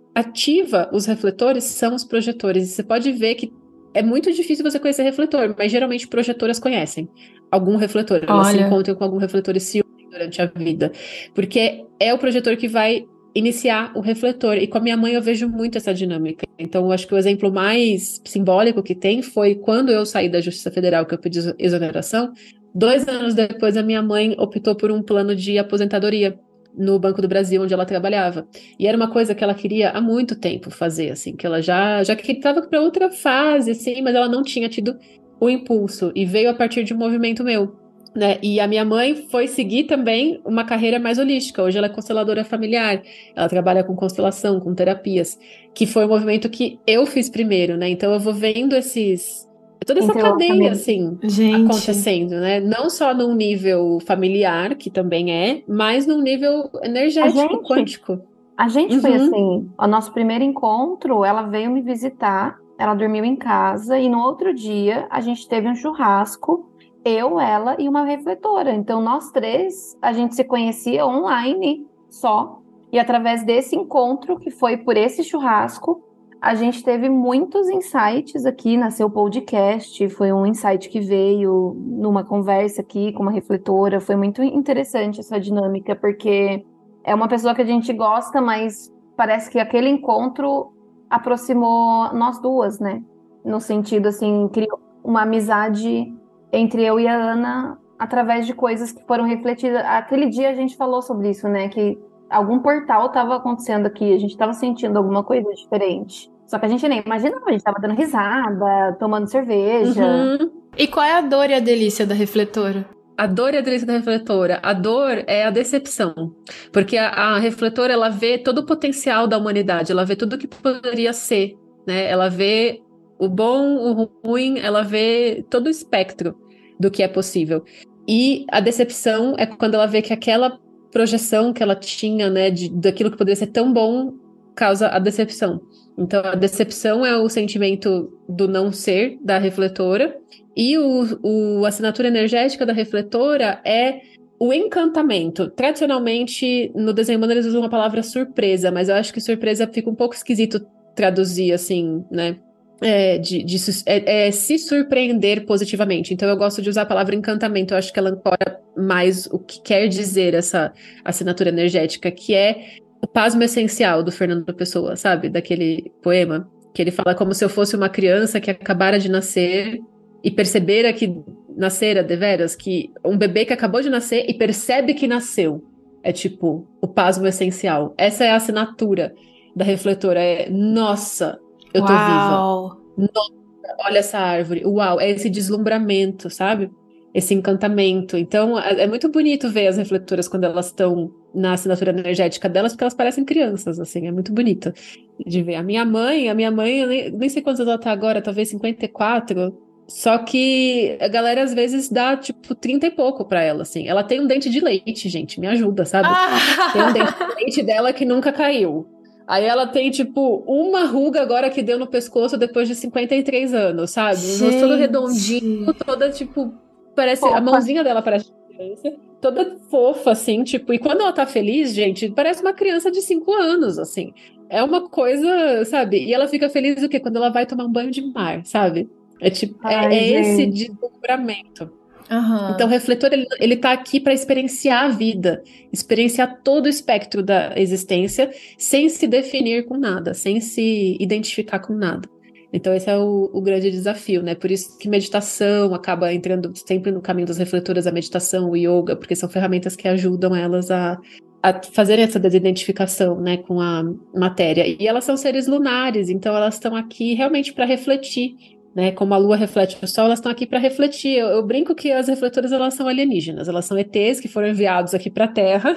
Speaker 3: ativa os refletores são os projetores. Você pode ver que é muito difícil você conhecer refletor, mas geralmente projetoras conhecem algum refletor. Elas se
Speaker 1: Olha.
Speaker 3: encontram com algum refletor e se unem durante a vida. Porque é o projetor que vai iniciar o refletor. E com a minha mãe eu vejo muito essa dinâmica. Então eu acho que o exemplo mais simbólico que tem foi quando eu saí da Justiça Federal, que eu pedi exoneração. Dois anos depois, a minha mãe optou por um plano de aposentadoria no Banco do Brasil, onde ela trabalhava. E era uma coisa que ela queria há muito tempo fazer, assim, que ela já já que estava para outra fase, assim, mas ela não tinha tido o impulso, e veio a partir de um movimento meu, né? E a minha mãe foi seguir também uma carreira mais holística. Hoje ela é consteladora familiar, ela trabalha com constelação, com terapias, que foi um movimento que eu fiz primeiro, né? Então eu vou vendo esses toda essa cadeia, assim,
Speaker 1: Gente.
Speaker 3: acontecendo, né? Não só num nível familiar, que também é, mas num nível energético,
Speaker 2: gente,
Speaker 3: quântico.
Speaker 2: A gente
Speaker 3: Uhum.
Speaker 2: foi assim, o nosso primeiro encontro, ela veio me visitar, ela dormiu em casa, e no outro dia a gente teve um churrasco, eu, ela e uma refletora. Então nós três, a gente se conhecia online só, e através desse encontro, que foi por esse churrasco, a gente teve muitos insights aqui, nasceu o podcast, foi um insight que veio numa conversa aqui com uma refletora, foi muito interessante essa dinâmica, porque é uma pessoa que a gente gosta, mas parece que aquele encontro aproximou nós duas, né? No sentido, assim, criou uma amizade entre eu e a Ana através de coisas que foram refletidas. Aquele dia a gente falou sobre isso, né? Que algum portal estava acontecendo aqui, a gente estava sentindo alguma coisa diferente. Só que a gente nem imaginava, a gente estava dando risada, tomando cerveja.
Speaker 3: Uhum.
Speaker 1: E qual é a dor e a delícia da refletora?
Speaker 3: A dor e a delícia da refletora. A dor é a decepção. Porque a, a refletora, ela vê todo o potencial da humanidade, ela vê tudo o que poderia ser, né? Ela vê o bom, o ruim, ela vê todo o espectro do que é possível. E a decepção é quando ela vê que aquela projeção que ela tinha, né, de, daquilo que poderia ser tão bom, causa a decepção. Então, a decepção é o sentimento do não ser da refletora, e o, o, a assinatura energética da refletora é o encantamento. Tradicionalmente, no desenho humano, eles usam a palavra surpresa, mas eu acho que surpresa fica um pouco esquisito traduzir, assim, né? É, de, de é, é se surpreender positivamente. Então eu gosto de usar a palavra encantamento. Eu acho que ela ancora mais o que quer dizer essa assinatura energética, que é o pasmo essencial do Fernando Pessoa, sabe? Daquele poema, que ele fala como se eu fosse uma criança que acabara de nascer e percebera que nascera deveras, que um bebê que acabou de nascer e percebe que nasceu. É tipo o pasmo essencial. Essa é a assinatura da refletora. É, nossa, eu tô
Speaker 1: Uau.
Speaker 3: viva. Nossa, olha essa árvore. Uau, é esse deslumbramento, sabe? Esse encantamento. Então, é, é muito bonito ver as refletoras quando elas estão na assinatura energética delas, porque elas parecem crianças, assim. É muito bonito de ver. A minha mãe, a minha mãe, eu nem, nem sei quantos ela tá agora, talvez cinquenta e quatro. Só que a galera às vezes dá, tipo, trinta e pouco pra ela, assim. Ela tem um dente de leite, gente, me ajuda, sabe?
Speaker 1: Ah!
Speaker 3: Tem um dente de leite dela que nunca caiu. Aí ela tem, tipo, uma ruga agora que deu no pescoço depois de cinquenta e três anos, sabe? Um rosto todo redondinho, toda, tipo, parece...
Speaker 2: Fofa.
Speaker 3: A mãozinha dela parece criança, toda fofa, assim, tipo... E quando ela tá feliz, gente, parece uma criança de cinco anos, assim. É uma coisa, sabe? E ela fica feliz o quê? Quando ela vai tomar um banho de mar, sabe? É, tipo,
Speaker 2: Ai,
Speaker 3: é, é esse
Speaker 2: gente.
Speaker 3: deslumbramento.
Speaker 1: Uhum.
Speaker 3: Então, o refletor, ele, ele tá aqui para experienciar a vida, experienciar todo o espectro da existência, sem se definir com nada, sem se identificar com nada. Então, esse é o, o grande desafio, né? Por isso que meditação acaba entrando sempre no caminho das refletoras, a meditação, o yoga, porque são ferramentas que ajudam elas a, a fazerem essa desidentificação, né, com a matéria. E elas são seres lunares, então elas estão aqui realmente para refletir, né, como a lua reflete o sol, elas estão aqui para refletir. Eu, eu brinco que as refletoras, elas são alienígenas, elas são E Tês que foram enviados aqui para a Terra.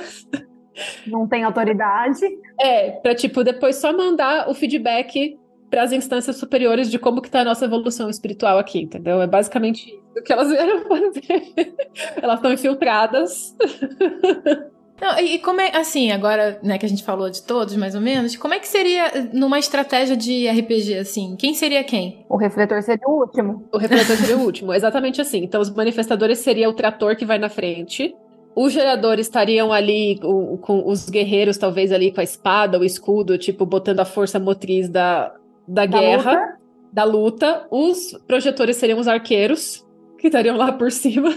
Speaker 2: Não tem autoridade.
Speaker 3: É, para tipo depois só mandar o feedback para as instâncias superiores de como que tá a nossa evolução espiritual aqui, entendeu? É basicamente isso que elas vieram fazer. Elas estão infiltradas.
Speaker 1: Não, e como é, assim, agora, né, que a gente falou de todos, mais ou menos, como é que seria numa estratégia de R P G, assim? Quem seria quem?
Speaker 2: O refletor seria o último.
Speaker 3: O refletor seria o último, exatamente assim. Então, os manifestadores seria o trator que vai na frente, os geradores estariam ali o, com os guerreiros, talvez ali com a espada, o escudo, tipo, botando a força motriz da, da, da guerra, luta. da luta. Os projetores seriam os arqueiros, que estariam lá por cima.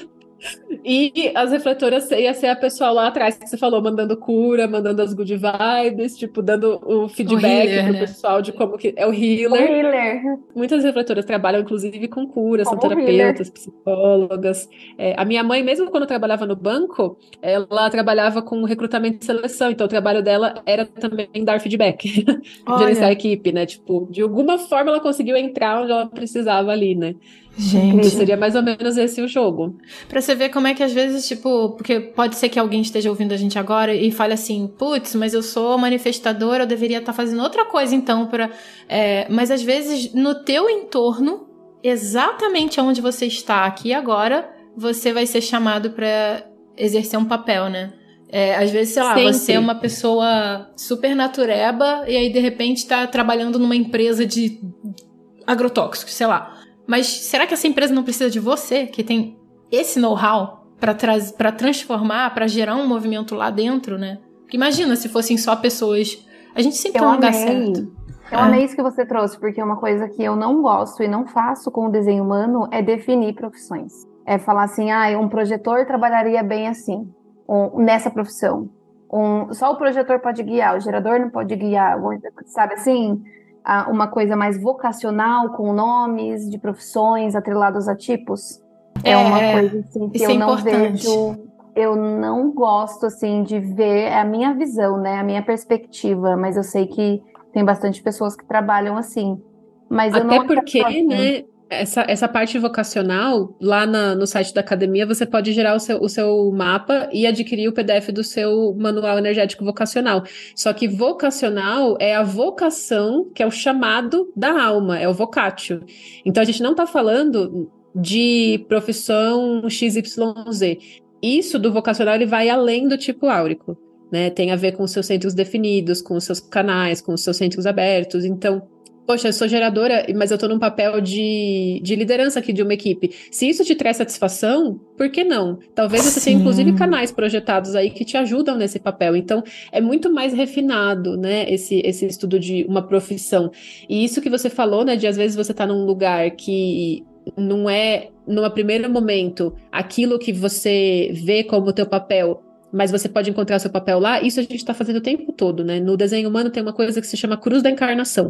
Speaker 3: E as refletoras ia ser a pessoa lá atrás que você falou, mandando cura, mandando as good vibes, tipo, dando o feedback o healer, pro né? pessoal de como que é o healer.
Speaker 2: O healer.
Speaker 3: Muitas refletoras trabalham, inclusive, com cura, como são terapeutas, healer. psicólogas. É, a minha mãe, mesmo quando trabalhava no banco, ela trabalhava com recrutamento e seleção, então o trabalho dela era também dar feedback, gerenciar a equipe, né? Tipo, de alguma forma ela conseguiu entrar onde ela precisava ali, né?
Speaker 1: Gente.
Speaker 3: Seria mais ou menos esse o jogo.
Speaker 1: Pra você ver como é que às vezes, tipo, porque pode ser que alguém esteja ouvindo a gente agora e fale assim, putz, mas eu sou manifestadora, eu deveria estar fazendo outra coisa então pra... É, mas às vezes no teu entorno, exatamente onde você está aqui agora, você vai ser chamado pra exercer um papel, né? É, às vezes, sei lá, Sempre. você é uma pessoa super natureba e aí de repente tá trabalhando numa empresa de agrotóxicos, sei lá. Mas será que essa empresa não precisa de você, que tem esse know-how para tra- para transformar, para gerar um movimento lá dentro, né? Porque imagina se fossem só pessoas... A gente sempre tá no lugar certo.
Speaker 2: Eu é. amei isso que você trouxe, porque uma coisa que eu não gosto e não faço com o desenho humano é definir profissões. É falar assim, ah, um projetor trabalharia bem assim, um, nessa profissão. Um, só o projetor pode guiar, o gerador não pode guiar, sabe assim... uma coisa mais vocacional, com nomes de profissões atrelados a tipos. É, é uma coisa assim, que eu é não importante. vejo, eu não gosto assim de ver, é a minha visão, né, a minha perspectiva, mas eu sei que tem bastante pessoas que trabalham assim. Mas eu
Speaker 3: Até
Speaker 2: não
Speaker 3: porque,
Speaker 2: assim.
Speaker 3: né, essa, essa parte vocacional, lá na, no site da academia, você pode gerar o seu, o seu mapa e adquirir o P D F do seu manual energético vocacional. Só que vocacional é a vocação, que é o chamado da alma, é o vocatio. Então, a gente não está falando de profissão X Y Z. Isso do vocacional, ele vai além do tipo áurico, né? Tem a ver com os seus centros definidos, com os seus canais, com os seus centros abertos. Então, poxa, eu sou geradora, mas eu tô num papel de, de liderança aqui de uma equipe. Se isso te traz satisfação, por que não? Talvez você
Speaker 1: Sim.
Speaker 3: tenha, inclusive, canais projetados aí que te ajudam nesse papel. Então, é muito mais refinado, né, esse, esse estudo de uma profissão. E isso que você falou, né, de às vezes você tá num lugar que não é, num primeiro momento, aquilo que você vê como teu papel, mas você pode encontrar seu papel lá. Isso a gente está fazendo o tempo todo, né? No desenho humano tem uma coisa que se chama cruz da encarnação,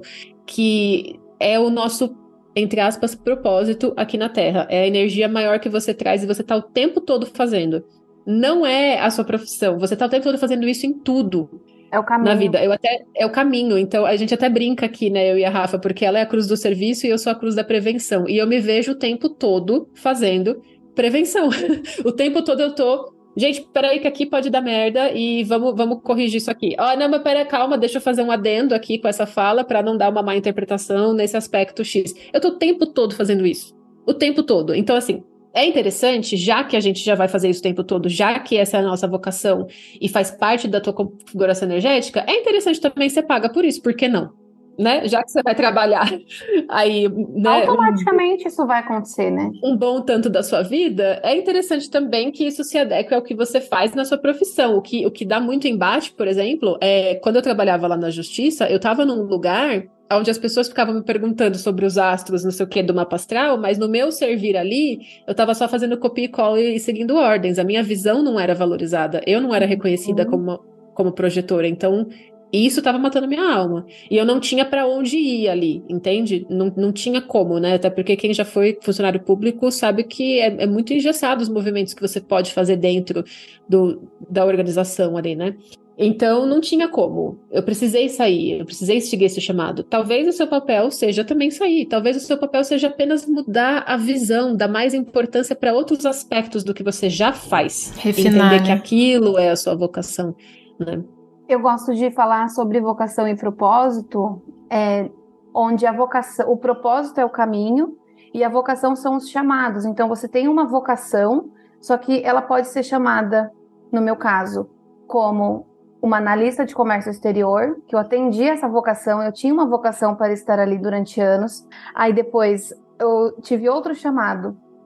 Speaker 3: que é o nosso, entre aspas, propósito aqui na Terra. É a energia maior que você traz e você está o tempo todo fazendo. Não é a sua profissão, você está o tempo todo fazendo isso em tudo.
Speaker 2: É o caminho.
Speaker 3: Na vida. Eu até, é o caminho. Então, a gente até brinca aqui, né, eu e a Rafa, porque ela é a cruz do serviço e eu sou a cruz da prevenção. E eu me vejo o tempo todo fazendo prevenção. O tempo todo eu tô... Gente, peraí que aqui pode dar merda e vamos, vamos corrigir isso aqui. Ó, oh, não, mas peraí, calma, deixa eu fazer um adendo aqui com essa fala para não dar uma má interpretação nesse aspecto X. Eu tô o tempo todo fazendo isso. O tempo todo. Então, assim, é interessante, já que a gente já vai fazer isso o tempo todo, já que essa é a nossa vocação e faz parte da tua configuração energética, é interessante também ser paga por isso, por que não? Né? Já que você vai trabalhar aí, né,
Speaker 2: automaticamente um, isso vai acontecer, né?
Speaker 3: Um bom tanto da sua vida, é interessante também que isso se adeque ao que você faz na sua profissão. O que, o que dá muito embate, por exemplo, é quando eu trabalhava lá na justiça, eu estava num lugar onde as pessoas ficavam me perguntando sobre os astros, não sei o que, do mapa astral, mas no meu servir ali, eu estava só fazendo copia e cola e seguindo ordens. A minha visão não era valorizada, eu não era reconhecida uhum. como, como projetora, então... E isso estava matando minha alma. E eu não tinha para onde ir ali, entende? Não, não tinha como, né? Até porque quem já foi funcionário público sabe que é, é muito engessado os movimentos que você pode fazer dentro do, da organização ali, né? Então, não tinha como. Eu precisei sair, eu precisei seguir esse chamado. Talvez o seu papel seja também sair. Talvez o seu papel seja apenas mudar a visão, dar mais importância para outros aspectos do que você já faz.
Speaker 1: Refinar,
Speaker 3: entender
Speaker 1: né?
Speaker 3: que aquilo é a sua vocação, né?
Speaker 2: Eu gosto de falar sobre vocação e propósito, é, onde a vocação, o propósito é o caminho e a vocação são os chamados. Então, você tem uma vocação, só que ela pode ser chamada, no meu caso, como uma analista de comércio exterior, que eu atendi essa vocação, eu tinha uma vocação para estar ali durante anos. Aí depois eu tive outro chamado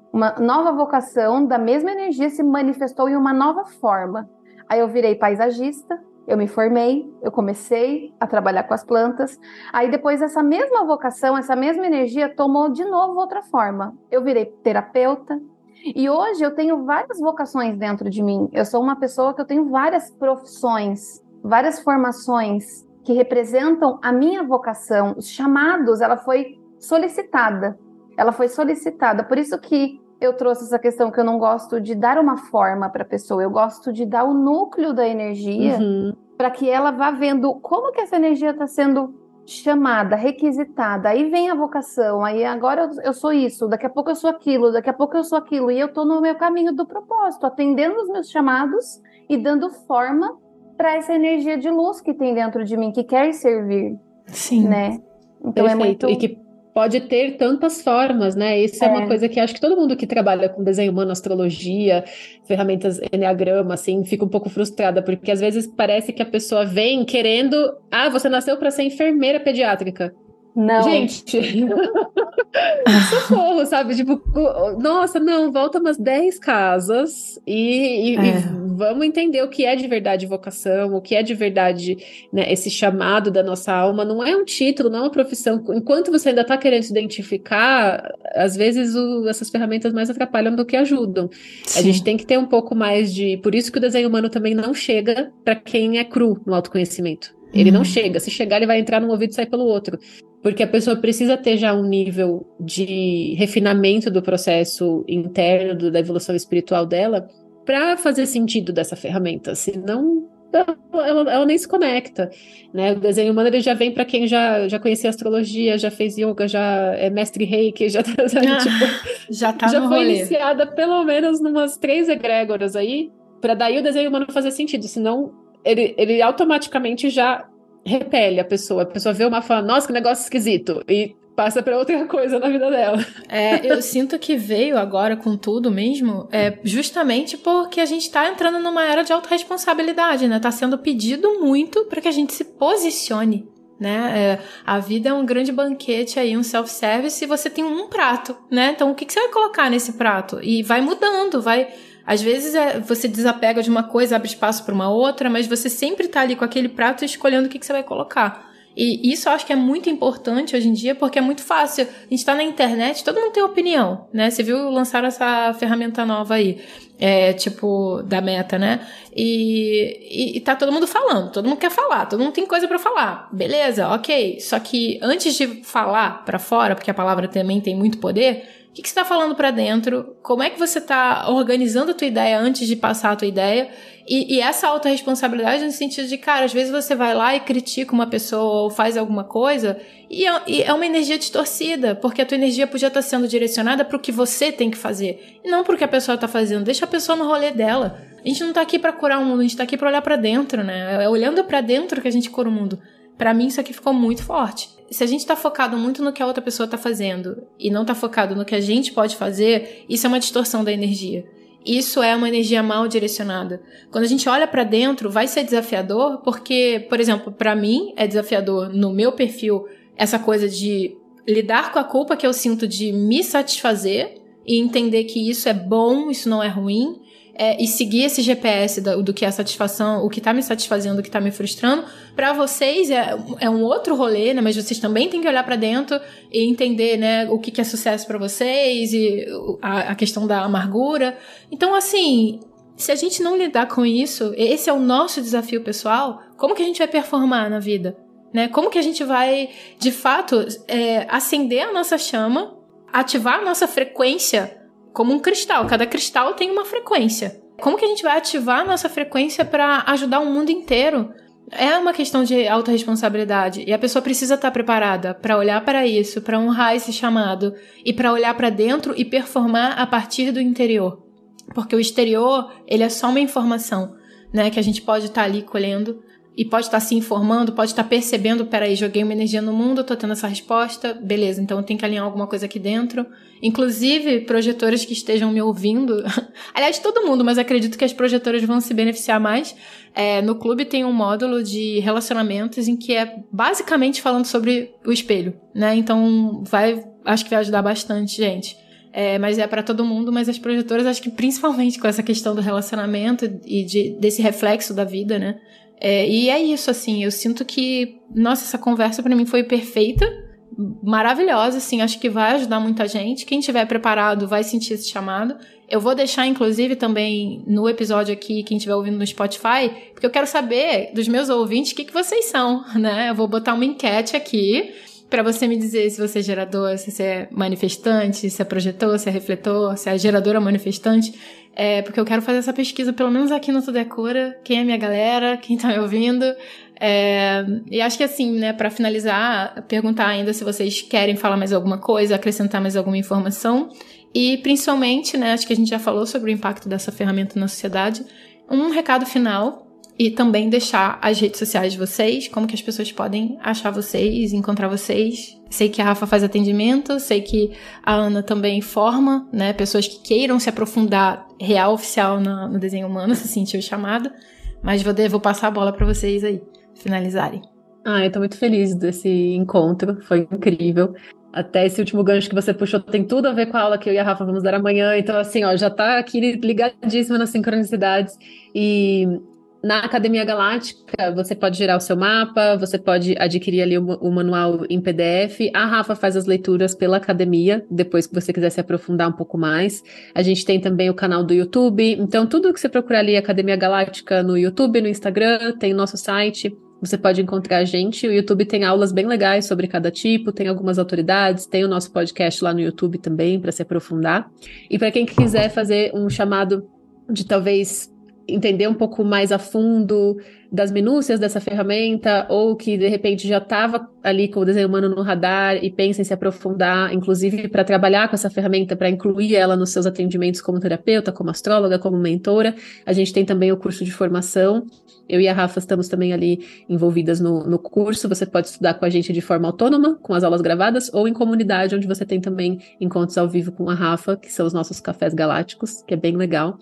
Speaker 2: uma nova vocação da mesma energia se manifestou em uma nova forma. Aí eu virei paisagista, eu me formei, eu comecei a trabalhar com as plantas. Aí depois essa mesma vocação, essa mesma energia tomou de novo outra forma. Eu virei terapeuta e hoje eu tenho várias vocações dentro de mim. Eu sou uma pessoa que eu tenho várias profissões, várias formações que representam a minha vocação. Os chamados, ela foi solicitada. Ela foi solicitada. Por isso que eu trouxe essa questão que eu não gosto de dar uma forma para a pessoa, eu gosto de dar o núcleo da energia uhum. para que ela vá vendo como que essa energia está sendo chamada, requisitada. Aí vem a vocação, aí agora eu, eu sou isso, daqui a pouco eu sou aquilo, daqui a pouco eu sou aquilo, e eu estou no meu caminho do propósito, atendendo os meus chamados e dando forma para essa energia de luz que tem dentro de mim, que quer servir.
Speaker 1: Sim.
Speaker 2: Né? Então
Speaker 3: Perfeito.
Speaker 2: É muito...
Speaker 3: E que pode ter tantas formas, né? Isso é. é uma coisa que acho que todo mundo que trabalha com desenho humano, astrologia, ferramentas enneagrama, assim, fica um pouco frustrada, porque às vezes parece que a pessoa vem querendo, ah, você nasceu para ser enfermeira pediátrica.
Speaker 2: Não.
Speaker 3: Gente, socorro, sabe? Tipo, nossa, não, volta umas dez casas e, e, é. e vamos entender o que é de verdade vocação, o que é de verdade, né, esse chamado da nossa alma. Não é um título, não é uma profissão. Enquanto você ainda está querendo se identificar, às vezes o, essas ferramentas mais atrapalham do que ajudam. Sim. A gente tem que ter um pouco mais de... Por isso que o desenho humano também não chega para quem é cru no autoconhecimento. Ele hum. não chega. Se chegar, ele vai entrar num ouvido e sair pelo outro. Porque a pessoa precisa ter já um nível de refinamento do processo interno, do, da evolução espiritual dela, para fazer sentido dessa ferramenta. Senão, ela, ela, ela nem se conecta. Né? O desenho humano ele já vem para quem já, já conhecia astrologia, já fez yoga, já é mestre reiki, já, ah, tipo,
Speaker 1: já, tá
Speaker 3: já
Speaker 1: no
Speaker 3: foi
Speaker 1: rolê.
Speaker 3: Iniciada pelo menos numas três egrégoras aí, para daí o desenho humano fazer sentido. Senão, ele, ele automaticamente já repele a pessoa. A pessoa vê uma e fala, nossa, que negócio esquisito. E passa para outra coisa na vida dela.
Speaker 1: É, eu sinto que veio agora com tudo mesmo, é, justamente porque a gente tá entrando numa era de autorresponsabilidade, né? Tá sendo pedido muito para que a gente se posicione, né? É, a vida é um grande banquete aí, um self-service, e você tem um prato, né? Então, o que, que você vai colocar nesse prato? E vai mudando, vai... Às vezes é, você desapega de uma coisa, abre espaço para uma outra, mas você sempre tá ali com aquele prato escolhendo o que, que você vai colocar. E isso eu acho que é muito importante hoje em dia, porque é muito fácil. A gente tá na internet, todo mundo tem opinião, né? Você viu lançar essa ferramenta nova aí, é, tipo, da Meta, né? E, e, e tá todo mundo falando, todo mundo quer falar, todo mundo tem coisa pra falar. Beleza, ok. Só que antes de falar pra fora, porque a palavra também tem muito poder... O que, que você está falando para dentro? Como é que você está organizando a tua ideia antes de passar a tua ideia? E, e essa autorresponsabilidade no sentido de, cara, às vezes você vai lá e critica uma pessoa ou faz alguma coisa e é, e é uma energia distorcida, porque a tua energia podia estar sendo direcionada para o que você tem que fazer e não para o que a pessoa está fazendo. Deixa a pessoa no rolê dela. A gente não está aqui para curar o mundo, a gente está aqui para olhar para dentro, né? É olhando para dentro que a gente cura o mundo. Para mim, isso aqui ficou muito forte. Se a gente tá focado muito no que a outra pessoa tá fazendo e não tá focado no que a gente pode fazer, isso é uma distorção da energia. Isso é uma energia mal direcionada. Quando a gente olha pra dentro, vai ser desafiador, porque, por exemplo, pra mim é desafiador no meu perfil essa coisa de lidar com a culpa que eu sinto de me satisfazer e entender que isso é bom, isso não é ruim. É, e seguir esse G P S do, do que é satisfação, o que tá me satisfazendo, o que tá me frustrando. Pra vocês é, é um outro rolê, né? Mas vocês também têm que olhar pra dentro e entender, né, o que, que é sucesso pra vocês e a, a questão da amargura. Então, assim, se a gente não lidar com isso, esse é o nosso desafio pessoal, como que a gente vai performar na vida? Né? Como que a gente vai, de fato, é, acender a nossa chama, ativar a nossa frequência como um cristal, cada cristal tem uma frequência. Como que a gente vai ativar a nossa frequência para ajudar o mundo inteiro? É uma questão de autorresponsabilidade e a pessoa precisa estar preparada para olhar para isso, para honrar esse chamado e para olhar para dentro e performar a partir do interior. Porque o exterior, ele é só uma informação, né, que a gente pode estar ali colhendo e pode estar se informando, pode estar percebendo, peraí, joguei uma energia no mundo, tô tendo essa resposta, beleza, então eu tenho que alinhar alguma coisa aqui dentro. Inclusive, projetoras que estejam me ouvindo, aliás, todo mundo, mas acredito que as projetoras vão se beneficiar mais. É, no clube tem um módulo de relacionamentos em que é basicamente falando sobre o espelho, né? Então, vai, acho que vai ajudar bastante, gente. É, mas é para todo mundo, mas as projetoras, acho que principalmente com essa questão do relacionamento e de, desse reflexo da vida, né? É, e é isso, assim, eu sinto que, nossa, essa conversa para mim foi perfeita, maravilhosa, assim, acho que vai ajudar muita gente. Quem estiver preparado vai sentir esse chamado. Eu vou deixar, inclusive, também no episódio aqui, quem estiver ouvindo no Spotify, porque eu quero saber dos meus ouvintes o que, que vocês são, né? Eu vou botar uma enquete aqui para você me dizer se você é gerador, se você é manifestante, se é projetor, se é refletor, se é geradora manifestante. É, porque eu quero fazer essa pesquisa, pelo menos aqui no Tudo é Cura. Quem é minha galera? Quem tá me ouvindo? É, e acho que assim, né, para finalizar, perguntar ainda se vocês querem falar mais alguma coisa, acrescentar mais alguma informação. E principalmente, né, acho que a gente já falou sobre o impacto dessa ferramenta na sociedade. Um recado final. E também deixar as redes sociais de vocês, como que as pessoas podem achar vocês, encontrar vocês. Sei que a Rafa faz atendimento, sei que a Ana também forma, né, pessoas que queiram se aprofundar real, oficial no, no desenho humano, se sentir o chamado. Mas vou, vou passar a bola para vocês aí, finalizarem.
Speaker 3: Ah, eu tô muito feliz desse encontro, foi incrível. Até esse último gancho que você puxou tem tudo a ver com a aula que eu e a Rafa vamos dar amanhã. Então, assim, ó, já tá aqui ligadíssima nas sincronicidades. E na Academia Galáctica, você pode gerar o seu mapa, você pode adquirir ali o, o manual em P D F. A Rafa faz as leituras pela academia, depois que você quiser se aprofundar um pouco mais. A gente tem também o canal do YouTube. Então, tudo que você procurar ali, Academia Galáctica, no YouTube, no Instagram, tem o nosso site. Você pode encontrar a gente. O YouTube tem aulas bem legais sobre cada tipo, tem algumas autoridades, tem o nosso podcast lá no YouTube também, para se aprofundar. E para quem quiser fazer um chamado de talvez entender um pouco mais a fundo das minúcias dessa ferramenta, ou que de repente já estava ali com o desenho humano no radar e pensa em se aprofundar, inclusive para trabalhar com essa ferramenta, para incluir ela nos seus atendimentos como terapeuta, como astróloga, como mentora. A gente tem também o curso de formação. Eu e a Rafa estamos também ali envolvidas no, no curso. Você pode estudar com a gente de forma autônoma, com as aulas gravadas, ou em comunidade, onde você tem também encontros ao vivo com a Rafa, que são os nossos cafés galácticos, que é bem legal.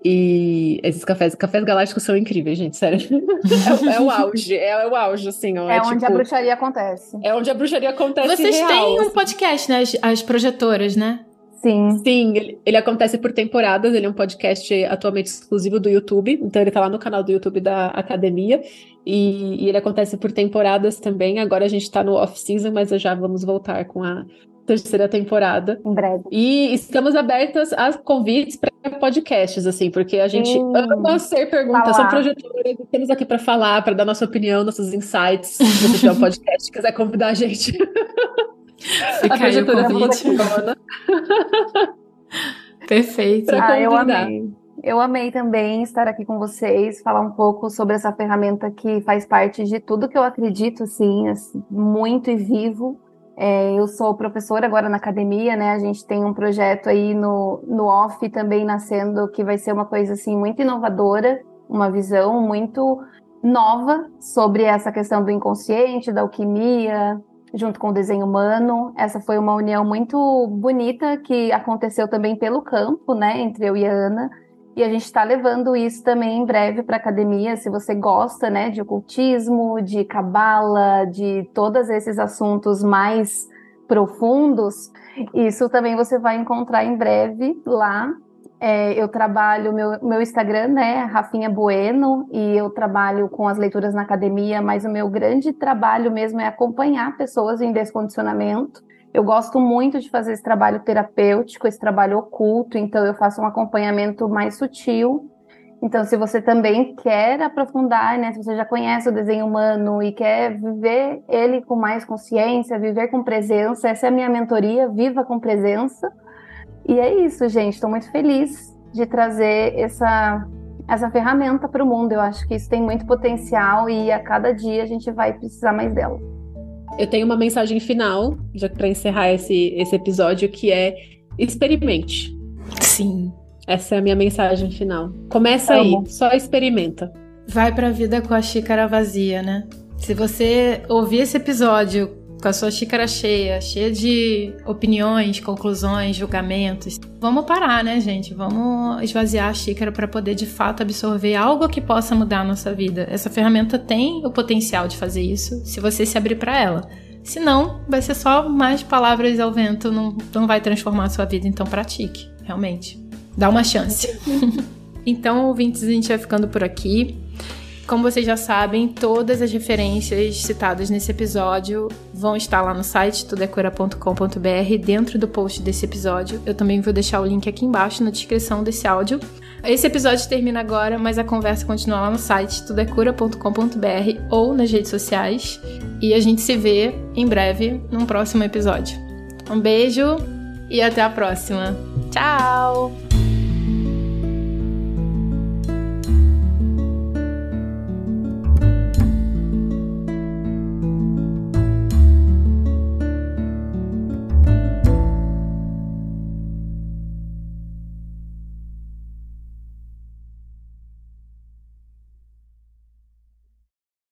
Speaker 3: E esses cafés, cafés galácticos são incríveis, gente, sério. É, é o auge, é, é o auge, assim. Ó,
Speaker 2: é,
Speaker 3: é
Speaker 2: onde
Speaker 3: tipo,
Speaker 2: a bruxaria acontece.
Speaker 3: É onde a bruxaria acontece.
Speaker 1: Vocês
Speaker 3: real,
Speaker 1: têm um
Speaker 3: assim.
Speaker 1: podcast, né? As, as projetoras, né?
Speaker 2: Sim.
Speaker 3: Sim, ele, ele acontece por temporadas, ele é um podcast atualmente exclusivo do YouTube, então ele tá lá no canal do YouTube da Academia, e, e ele acontece por temporadas também. Agora a gente tá no off-season, mas já vamos voltar com a terceira temporada.
Speaker 2: Em breve.
Speaker 3: E estamos abertas a convites para podcasts, assim, porque a gente
Speaker 2: hum,
Speaker 3: ama ser perguntas, são projetoras, estamos aqui para falar, para dar nossa opinião, nossos insights. Se você tiver um podcast e quiser convidar a gente.
Speaker 1: Fica
Speaker 3: a projetora
Speaker 1: aí o convite. Perfeito.
Speaker 2: Ah, eu amei. Eu amei também estar aqui com vocês, falar um pouco sobre essa ferramenta que faz parte de tudo que eu acredito, assim, assim muito e vivo. É, eu sou professora agora na academia, né? A gente tem um projeto aí no, no off também nascendo, que vai ser uma coisa, assim, muito inovadora, uma visão muito nova sobre essa questão do inconsciente, da alquimia, junto com o desenho humano. Essa foi uma união muito bonita que aconteceu também pelo campo, né, entre eu e a Ana, e a gente está levando isso também em breve para a academia. Se você gosta, né, de ocultismo, de cabala, de todos esses assuntos mais profundos, isso também você vai encontrar em breve lá. É, eu trabalho, meu, meu Instagram, né, Rafinha Bueno, e eu trabalho com as leituras na academia, mas o meu grande trabalho mesmo é acompanhar pessoas em descondicionamento. Eu gosto muito de fazer esse trabalho terapêutico, esse trabalho oculto, então eu faço um acompanhamento mais sutil. Então, se você também quer aprofundar, né, se você já conhece o desenho humano e quer viver ele com mais consciência, viver com presença, essa é a minha mentoria, Viva com Presença. E é isso, gente. Estou muito feliz de trazer essa, essa ferramenta para o mundo. Eu acho que isso tem muito potencial e a cada dia a gente vai precisar mais dela.
Speaker 3: Eu tenho uma mensagem final, já para encerrar esse, esse episódio, que é: experimente.
Speaker 1: Sim.
Speaker 3: Essa é a minha mensagem final. Começa aí, só experimenta.
Speaker 1: Vai pra vida com a xícara vazia, né? Se você ouvir esse episódio com a sua xícara cheia, cheia de opiniões, conclusões, julgamentos, vamos parar, né, gente? Vamos esvaziar a xícara para poder, de fato, absorver algo que possa mudar a nossa vida. Essa ferramenta tem o potencial de fazer isso, se você se abrir para ela. Se não, vai ser só mais palavras ao vento, não, não vai transformar a sua vida, então pratique, realmente. Dá uma chance. Então, ouvintes, a gente vai ficando por aqui. Como vocês já sabem, todas as referências citadas nesse episódio vão estar lá no site tudo é cura ponto com ponto b r, dentro do post desse episódio. Eu também vou deixar o link aqui embaixo na descrição desse áudio. Esse episódio termina agora, mas a conversa continua lá no site tudo é cura ponto com ponto b r ou nas redes sociais. E a gente se vê em breve num próximo episódio. Um beijo e até a próxima. Tchau!